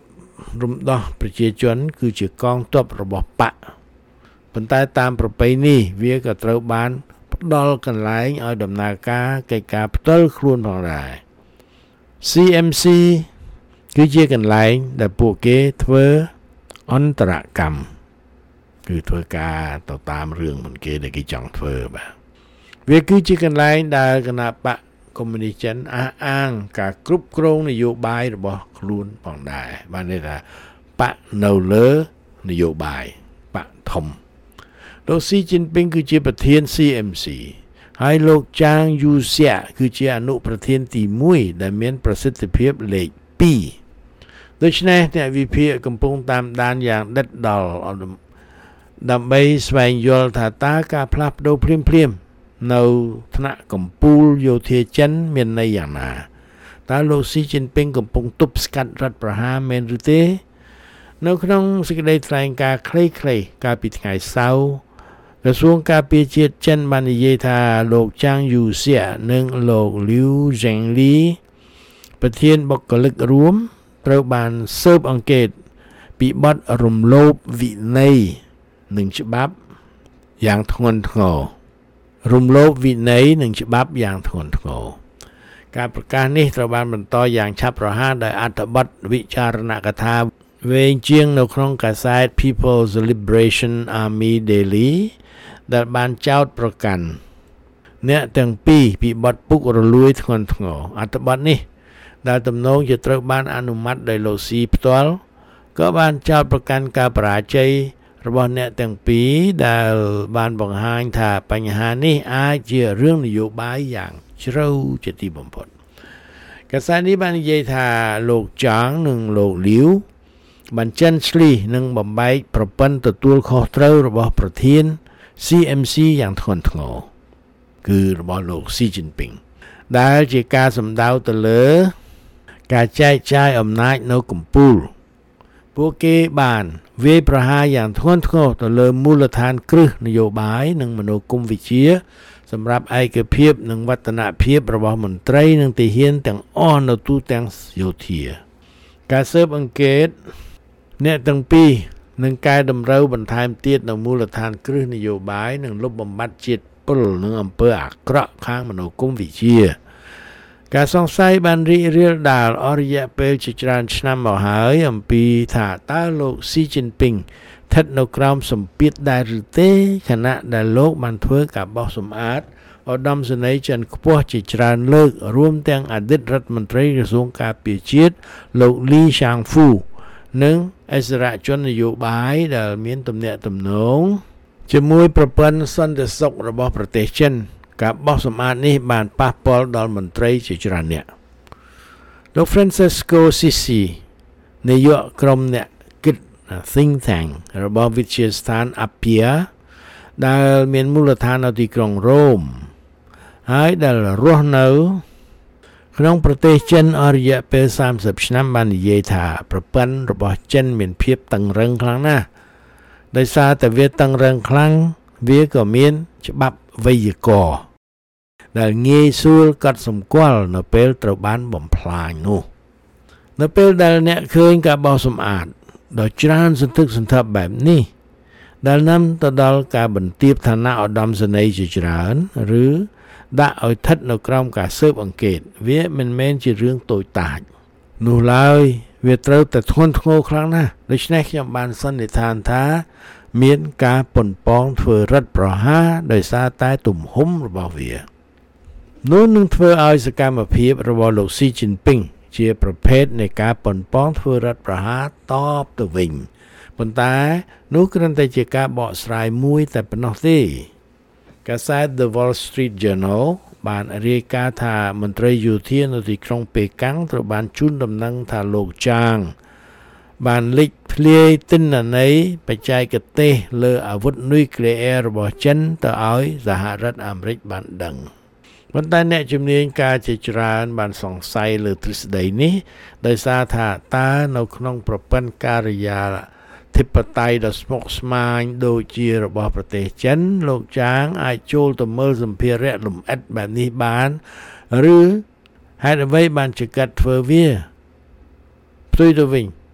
រំដោះប្រជាជនគឺជាកងទ័ពរបស់បកប៉ុន្តែតាមប្រពៃណីវាក៏ត្រូវបានផ្ដល់កន្លែងឲ្យដំណើរការកិច្ចការផ្ទាល់ខ្លួនផងដែរ ซี เอ็ม ซี គឺជាកន្លែងដែលពួកគេធ្វើអន្តរកម្មគឺធ្វើការទៅតាមរឿងមិនគេដែលគេចង់ធ្វើបាទវាគឺជាកន្លែងដែលគណៈបកកុម្មុយនីសចិនអះអាងការគ្រប់គ្រងនយោបាយរបស់ខ្លួនផងដែរបានន័យថាបកនៅលើនយោបាយបកធំលោកស៊ីជីនពីងគឺជាប្រធាន ซี เอ็ม ซี ហើយលោកចាងយូសៀគឺជាអនុប្រធានទីមួយដែលមានប្រសិទ្ធភាពលេខពីរដូច្នេះអ្នកវិភាគកំពុងតាមដានយ៉ាងដិតដល់ដើម្បីស្វែងយល់ថាតើការផ្លាស់ប្ដូរភ្លាមៗនៅថ្នាក់កម្ពុជាយោធាចិនមានន័យយ៉ាងណាតើលោកស៊ីជីនពីងកំពុងទប់ស្កាត់រដ្ឋប្រហារមែនឬទេនៅក្នុងសេចក្តីថ្លែងការណ៍ខ្លីៗកាលពីថ្ងៃសៅរ៍ក្រសួងការពារជាតិចិនបាននិយាយថាលោកចាងយូសៀនិងលោកលីវហ្សេងលីប្រធានបុគ្គលិករួមត្រូវបានស៊ើបអង្កេតពីបទរំលោភវិន័យនិងច្បាប់យ៉ាងធ្ងន់ធ្ងររំលោភវិន័យនិងច្បាប់យ៉ាងធ្ងន់ធ្ងរការប្រកាសនេះត្រូវបានបន្តយ៉ាងឆាប់រហ័សដោយអត្ថបទវិចារណកថាវែងជាងនៅក្នុងកាសែត People's Liberation Army Daily ដែលបានចោទប្រកាន់អ្នកទាំងពីរពីបទពុករលួយធ្ងន់ធ្ងរអត្ថបទនេះដែលទំនងជាត្រូវបានអនុម័តដោយលោកស៊ីផ្ទាល់ក៏បានចោទប្រកាន់ការបរាជ័យរបស់អ្នកទាំងពីរដែលបានបង្ហាញថាបញ្ហានេះអាចជារឿងនយោបាយយ៉ាងជ្រៅជាទីបំផុតកាសែតនេះបាននិយាយថាលោកចាងនិងលោកលីវបានចិនឆ្លីនិងបំបែកប្រព័ន្ធទទួលខុសត្រូវរបស់ប្រធាន ซี เอ็ม ซี យ៉ាងធ្ងន់ធ្ងរគឺរបស់លោកស៊ីជីនពីងដែលជាការសម្ដៅទៅលើការចែកចាយអំណាចនៅកម្ពុជាពួកគេបានវាយប្រហារយ៉ាងធ្ងន់ធ្ងរទៅលើមូលដ្ឋានគ្រឹះនយោបាយនិងមនោគមវិជ្ជាសម្រាប់ឯកភាពនិងវឌ្ឍនភាពរបស់មន្ត្រីនិងទាហានទាំងអស់នៅទូទាំងយោធាការស៊ើបអង្កេតអ្នកទាំងពីរនឹងកែតម្រូវបន្ថែមទៀតនៅមូលដ្ឋានគ្រឹះនយោបាយនិងលុបបំបាត់ជាតិពុលនិងអំពើអាក្រក់ខាងមនោគមវិជ្ជាការសង្ស័យបានរីករាលដាលអស់រយៈពេលជាច្រើនឆ្នាំមកហើយអំពីថាតើលោកស៊ីជីនពីងស្ថិតនៅក្រោមសម្ពាធដែរឬទេខណៈដែលលោកបានធ្វើការបោះសម្អាតឧត្តមសេនីយ៍ចិនខ្ពស់ជាច្រើនលើករួមទាំងអតីតរដ្ឋមន្ត្រីក្រសួងការពារជាតិលោកលីឆាងហ្វូនិងអិសរាជជននយោបាយដែលមានទំនាក់ទំនងជាមួយប្រព័ន្ធសន្តិសុខរបស់ប្រទេសចិនការបោះសម្អាតនេះបានប៉ះពាល់ដល់មន្ត្រីជាច្រើនអ្នកលោក Francesco Sisi នាយកក្រុមអ្នកគិត think tank របស់វិទ្យាស្ថាន Appia ដែលមានមូលដ្ឋាននៅទីក្រុងរ៉ូមហើយដែលរស់នៅក្នុងប្រទេសចិនអស់រយៈពេលសាមសិបឆ្នាំបាននិយាយថាប្រព័ន្ធរបស់ចិនមានភាពតឹងរ៉ឹងខ្លាំងណាស់ដោយសារតែវាតឹងរ៉ឹងខ្លាំងវាក៏មានច្បាប់វេយ្យាករណ៍ដែលងាយស្រួលកត់សម្គាល់នៅពេលត្រូវបានបំផ្លាញនោះនៅពេលដែលអ្នកឃើញការបោះសម្អាតដ៏ច្រើនសន្ធឹកសន្ធាប់បែបនេះដែលនាំទៅដល់ការបន្ទាបឋានៈឧត្តមសេនីយ៍ជាច្រើនឬដាក់ឲ្យស្ថិតនៅក្រោមការស៊ើបអង្កេតវាមិនមែនជារឿងតូចតាចនោះឡើយវាត្រូវតែធ្ងន់ធ្ងរខ្លាំងណាស់ដូច្នេះខ្ញុំបានសន្និដ្ឋានថាមានការប៉ុនប៉ងធ្វើរដ្ឋប្រហារដោយសារតែទំហំរបស់វានោះនឹងធ្វើឲ្យសកម្មភាពរបស់លោកស៊ីជីនពីងជាប្រភេទនៃការប៉ុនប៉ងធ្វើរដ្ឋប្រហារតបទៅវិញប៉ុន្តែនោះគ្រាន់តែជាការបកស្រាយមួយតែប៉ុណ្ណោះទេកាសែត The Wall Street Journal បានរាយការណ៍ថាមន្ត្រីយោធានៅទីក្រុងប៉េកាំងត្រូវបានជូនដំណឹងថាលោកចាងបានលេចធ្លាយទិន្នន័យបច្ចេកទេសលើអាវុធនុយក្លេអ៊ែររបស់ចិនទៅឲ្យសហរដ្ឋអាមេរិកបានដឹងប៉ុន្តែអ្នកជំនាញការជាច្រើនបានសង្ស័យលើទ្រឹស្ដីនេះដោយសារថាតើនៅក្នុងប្រព័ន្ធការិយាធិបតេយ្យដ៏ស្មុគស្មាញដូចជារបស់ប្រទេសចិនលោកចាងអាចចូលទៅមើលសម្ភារៈលម្អិតបែបនេះបានឬហេតុអ្វីបានជាកាត់ធ្វើវាផ្ទុយទៅវិញ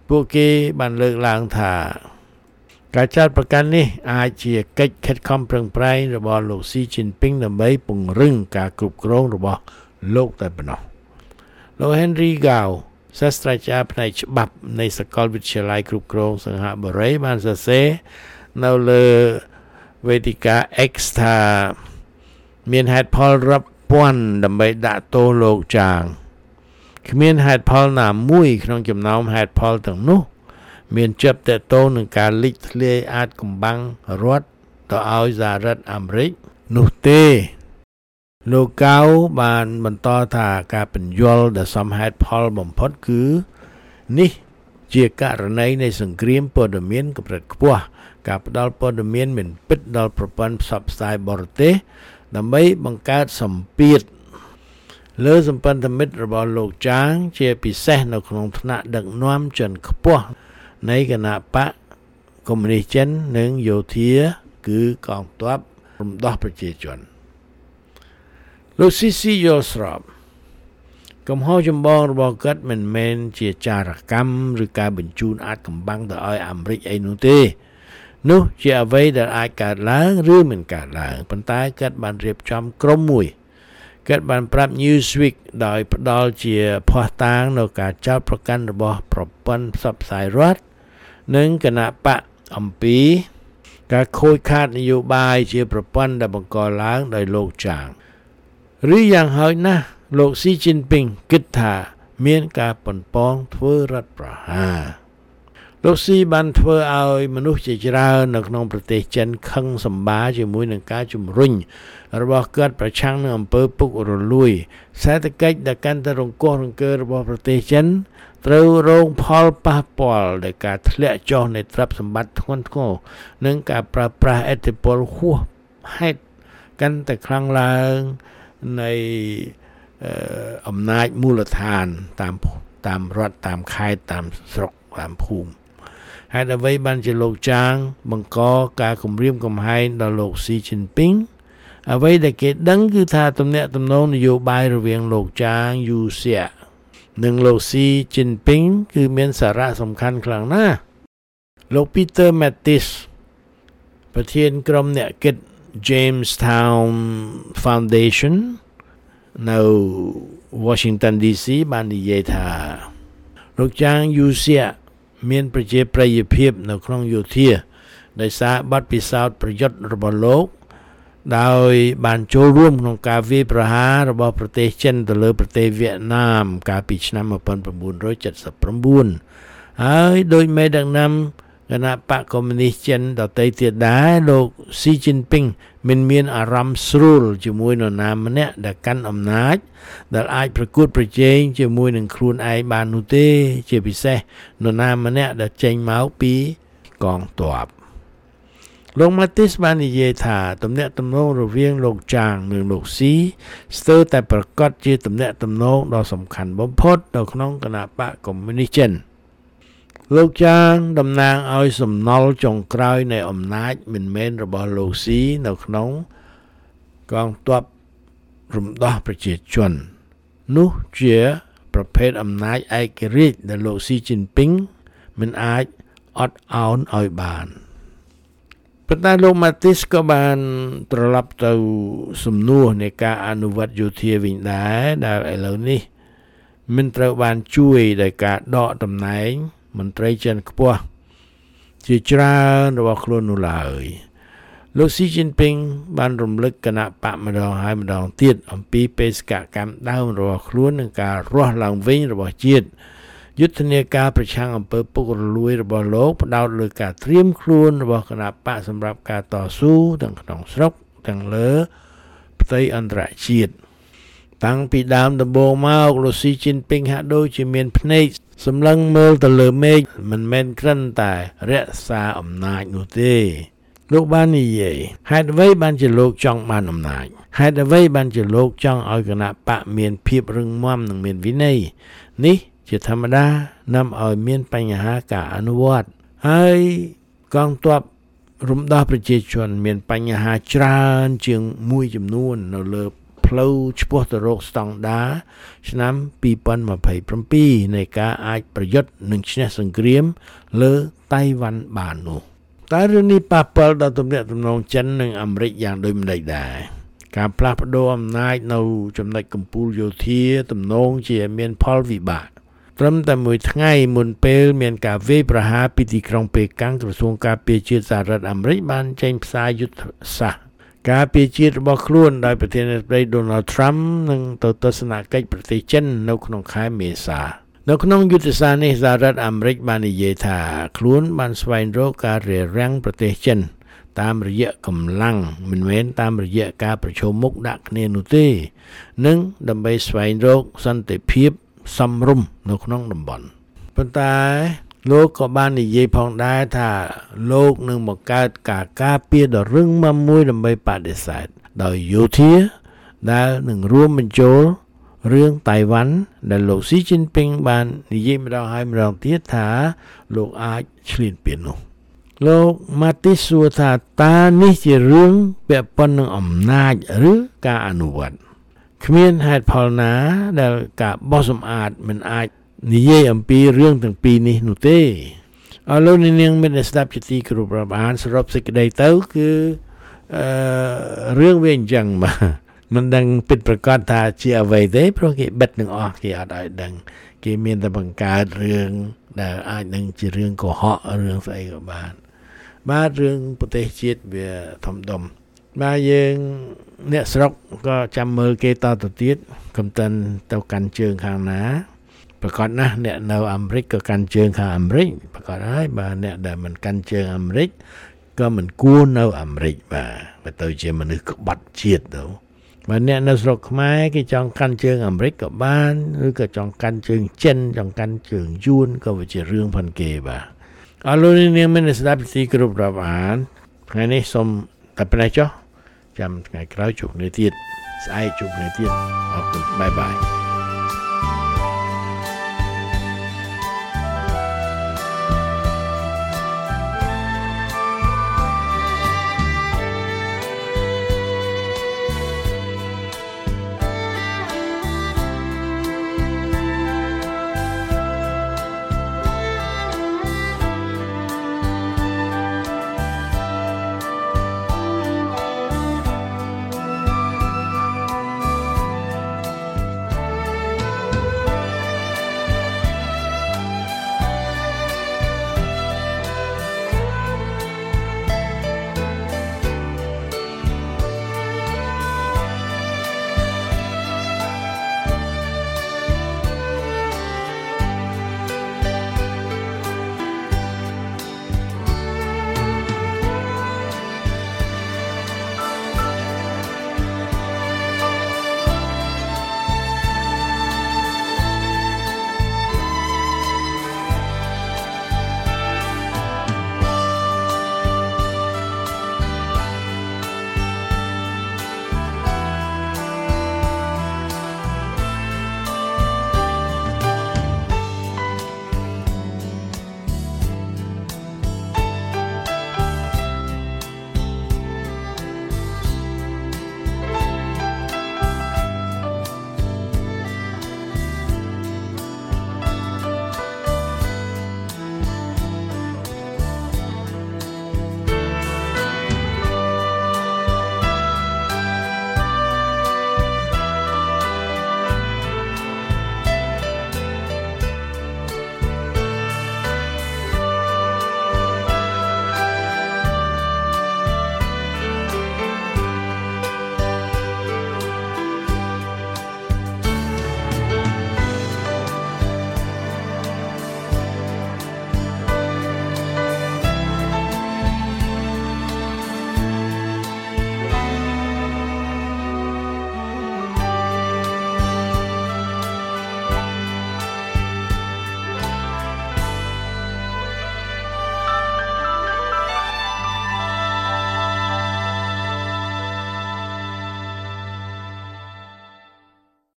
ពួកគេបានលើកឡើងថាការចាត់ប្រកាន់នេះអាចជាកិច្ចខិតខំប្រឹងប្រែងរបស់លោកស៊ីជីនពីងដើម្បីពង្រឹងការគ្រប់គ្រងរបស់លោកតែប៉ុណ្ណោះលោក Henry Gao សាស្ត្រាចារ្យផ្នែកច្បាប់នៃសាកលវិទ្យាល័យគ្រប់គ្រងសង្ហបុរីបានសរសេរនៅលើវេទិកា X ថាមានហេតុផលរាប់ពាន់ដើម្បីដាក់ទោសលោកចាងគ្មានហេតុផលណាមួយក្នុងចំណោមហេតុផលទាំងនោះមានជាប់តែតោនឹងការលិចធ្លាយអាចកំបាំងរដ្ឋទៅឲ្យសហរដ្ឋអាមេរិកនោះទេលោកកៅបានបន្តថាការបញ្យល់ដែលសមហេតុផលបំផុតគឺនេះជាករណីនៃសង្គ្រាមព័ត៌មានកម្រិតខ្ពស់ការផ្ដល់ព័ត៌មានមិនពិតដល់ប្រព័ន្ធផ្សព្វផ្សាយបរទេសដើម្បីបង្កើតសម្ពាធលើសម្ព័ន្ធមិត្តរបស់លោកចាងជាពិសេសនៅក្នុងថ្នាក់ដឹកនាំជាន់ខ្ពស់នៃគណៈបកកុម្មុយនីសចិននិងយោធាគឺកងទ័ពរំដោះប្រជាជនលោកស៊ីស៊ីយល់ស្របកំហុសចម្បងរបស់គាត់មិនមែនជាចារកម្មឬការបញ្ជូនអាចកំបាំងទៅឲ្យអាមេរិកអីនោះទេនោះជាអ្វីដែលអាចកើតឡើងឬមិនកើតឡើងប៉ុន្តែគាត់បានរៀបចំក្រុមមួយគាត់បានប្រាប់ Newsweek ដោយផ្ដល់ជាភស្តុតាងនៅការចោទប្រកាន់របស់ប្រព័ន្ធផ្សព្វផ្សាយរដ្ឋនិងគណៈបកអំពីការខូចខាតនយោបាយជាប្រព័ន្ធដែលបង្កឡើងដោយលោកចាងឬយ៉ាងហោចណាស់លោកស៊ីជីនពីងគិតថាមានការប៉ុនប៉ងធ្វើរដ្ឋប្រហារលោកស៊ីបានធ្វើឲ្យមនុស្សជាច្រើននៅក្នុងប្រទេសចិនខឹងសម្បាជាមួយនឹងការជំរុញរបស់គាត់ប្រឆាំងនឹងអំពើពុករលួយសេដ្ឋកិច្ចដែលកាន់តែរង្គោះរង្គើរបស់ប្រទេសចិនត្រូវរងផលប៉ះពាល់ដោយការធ្លាក់ចុះនៃទ្រព្យសម្បត្តិធ្ងន់ធ្ងរនិងការប្រើប្រាស់ឥទ្ធិពលហួសហេតុកាន់តែខ្លាំងឡើងនៃអំណាចមូលដ្ឋានតាមតាមរដ្ឋតាមខេត្តតាមស្រុកតាមភូមិហេតុអ្វីបានជាលោកចាងបង្កការគំរាមកំហែងដល់លោកស៊ីជីនពីងអ្វីដែលគេដឹងគឺថាទំនាក់ទំនងនយោបាយរវាងលោកចាងយូសៀនិងលោកស៊ីជីនពីងគឺមានសារៈសំខាន់ខ្លាំងណាស់លោក Peter Mattis ប្រធានក្រុមអ្នកគិត Jamestown Foundation នៅ Washington ឌី ซี បាននិយាយថាលោកចាងយូសៀមានប្រជាប្រិយភាពនៅក្នុងយោធាដោយសារបទពិសោធន៍ប្រយុទ្ធរបស់លោកដោយបានចូលរួមក្នុងការវាយប្រហាររបស់ប្រទេសចិនទៅលើប្រទេសវៀតណាមកាលពីឆ្នាំnineteen seventy-nineហើយដោយមេដឹកនាំគណៈបកកុម្មុយនីសចិនដទៃទៀតដែរលោកស៊ីជីនពីងមិនមានអារម្មណ៍ស្រួលជាមួយនរណាម្នាក់ដែលកាន់អំណាចដែលអាចប្រកួតប្រជែងជាមួយនឹងខ្លួនឯងបាននោះទេជាពិសេសនរណាម្នាក់ដែលចេញមកពីកងទ័ពលោក Mattis បាននិយាយថាទំនាក់ទំនងរវាងលោកចាងនិងលោកស៊ីស្ទើរតែប្រកាសជាទំនាក់ទំនងដ៏សំខាន់បំផុតនៅក្នុងគណៈបកកុម្មុយនីសចិនលោកចាងតំណាងឲ្យសំណល់ចុងក្រោយនៃអំណាចមិនមែនរបស់លោកស៊ីនៅក្នុងកងទ័ពរំដោះប្រជាជននោះជាប្រភេទអំណាចឯករាជ្យដែលលោកស៊ីជីនពីងមិនអាចអត់ឱនឲ្យបានប៉ុន្តែលោក Mattis ក៏បានត្រឡប់ទៅសំណួរនៃការអនុវត្តយោធាវិញដែរដែលឥឡូវនេះមិនត្រូវបានជួយដោយការដកតំណែងមន្ត្រីជាន់ខ្ពស់ជាច្រើនរបស់ខ្លួននោះឡើយលោកស៊ីជីនពីងបានរំលឹកគណៈបកម្ដងហើយម្ដងទៀតអំពីបេសកកម្មដើមរបស់ខ្លួននិងការរស់ឡើងវិញរបស់ជាតិយុទ្ធនាការប្រឆាំងអំពើពុករលួយរបស់លោកផ្ដោតលើការត្រៀមខ្លួនរបស់គណៈបកសម្រាប់ការតស៊ូទាំងក្នុងស្រុកទាំងលើផ្ទៃអន្តរជាតិតាំងពីដើមដំបូងមកលោកស៊ីជីនពីងហាក់ដូចជាមានភ្នែកសម្លឹងមើលទៅលើមេឃមិនមែនគ្រាន់តែរក្សាអំណាចនោះទេលោកបាននិយាយហេតុអ្វីបានជាលោកចង់បានអំណាចហេតុអ្វីបានជាលោកចង់ឲ្យគណៈបកមានភាពរឹងមាំនិងមានវិន័យនេះជាធម្មតានាំឲ្យមានបញ្ហាការអនុវត្តហើយកងទ័ពរំដោះប្រជាជនមានបញ្ហាច្រើនជាងមួយចំនួននៅលើផ្លផ្លូវឆ្ពោះទៅរកស្តង់ដារឆ្នាំពីរពាន់ម្ភៃប្រាំនៃការអាចប្រយុទ្ធនឹងឈ្នះសង្គ្រាមលើតៃវ៉ាន់បាននោះតែរឿងនេះប៉ះពាល់ដល់ទំនាក់ទំនងចិននិងអាមេរិកយ៉ាងដូចម្តេចដែរការផ្លាស់ប្ដូរអំណាចនៅចំណុចកំពូលយោធាទំនងជាមានផលវិបាកត្រឹមតែមួយថ្ងៃមុនពេលមានការវាយប្រហារពីទីក្រុងប៉េកាំងក្រសួងការពារជាតិសហរដ្ឋអាមេរិកបានចេញផ្សាយយុទ្ធសាស្ត្រការពារជាតិរបស់ខ្លួនដោយប្រធានាធិបតី Donald Trump នឹងទៅទស្សនកិច្ចប្រទេសចិននៅក្នុងខែមេសានៅក្នុងយុទ្ធសាស្ត្រនេះសហរដ្ឋអាមេរិកបាននិយាយថាខ្លួនបានស្វែងរកការរារាំងប្រទេសចិនតាមរយៈកម្លាំងមិនមែនតាមរយៈការប្រជុំមុខដាក់គ្នានោះទេនិងដើម្បីស្វែងរកសន្តិភាពសមរម្យនៅក្នុងតំបន់ប៉ុន្តែលោកក៏បាននិយាយផងដែរថាលោកនឹងបង្កើតការការពារដ៏រឹងមាំមួយដើម្បីបដិសេធដោយយោធាដែលនឹងរួមបញ្ចូលរឿងតៃវ៉ាន់ដែលលោកស៊ីជីនពីងបាននិយាយម្ដងហើយម្ដងទៀតថាលោកអាចឈ្លានពាននោះលោកម៉ាទីសសួរថាតើនេះជារឿងពាក់ព័ន្ធនឹងអំណាចឬការអនុវត្តគ្មានហេតុផលណាដែលការបោះសម្អាតមិនអាចនិយាយអំពីរឿងទាំងពីរនេះនោះទេអរលោកនាងមានស្ដាប់ជាទីគោរពរាប់អានសរុបសេចក្តីទៅគឺអឺរឿងវាអញ្ចឹងបាទមិនដឹងពិតប្រាកដថាជាអ្វីទេព្រោះគេបិទនឹងអស់គេអត់ឲ្យដឹងគេមានតែបង្កើតរឿងដែលអាចនឹងជារឿងកុហករឿងស្អីក៏បានបាទរឿងប្រទេសជាតិវាធំដុំបាទយើងអ្នកស្រុកក៏ចាំមើលគេតទៅទៀតកុំតិនទៅកាន់ជើងខាងណាប្រកាសណាស់អ្នកនៅអាមេរិកក៏កាន់ជើងខាងអាមេរិកប្រកាសហើយបាទអ្នកដែលមិនកាន់ជើងអាមេរិកក៏មិនគួរនៅអាមេរិកបាទបើទៅជាមនុស្សក្បត់ជាតិទៅបើអ្នកនៅស្រុកខ្មែរគេចង់កាន់ជើងអាមេរិកក៏បានឬក៏ចង់កាន់ជើងចិនចង់កាន់ជើងយួនក៏វាជារឿងផងគេបាទអរលោកនាងមានស្ដាប់ទីគ្រប់រាប់អានថ្ងៃនេះសូមតែប៉ុណ្ណេះចុះចាំថ្ងៃក្រោយជួបគ្នាទៀតស្អែកជួបគ្នាទៀតអរគុណបាយបាយ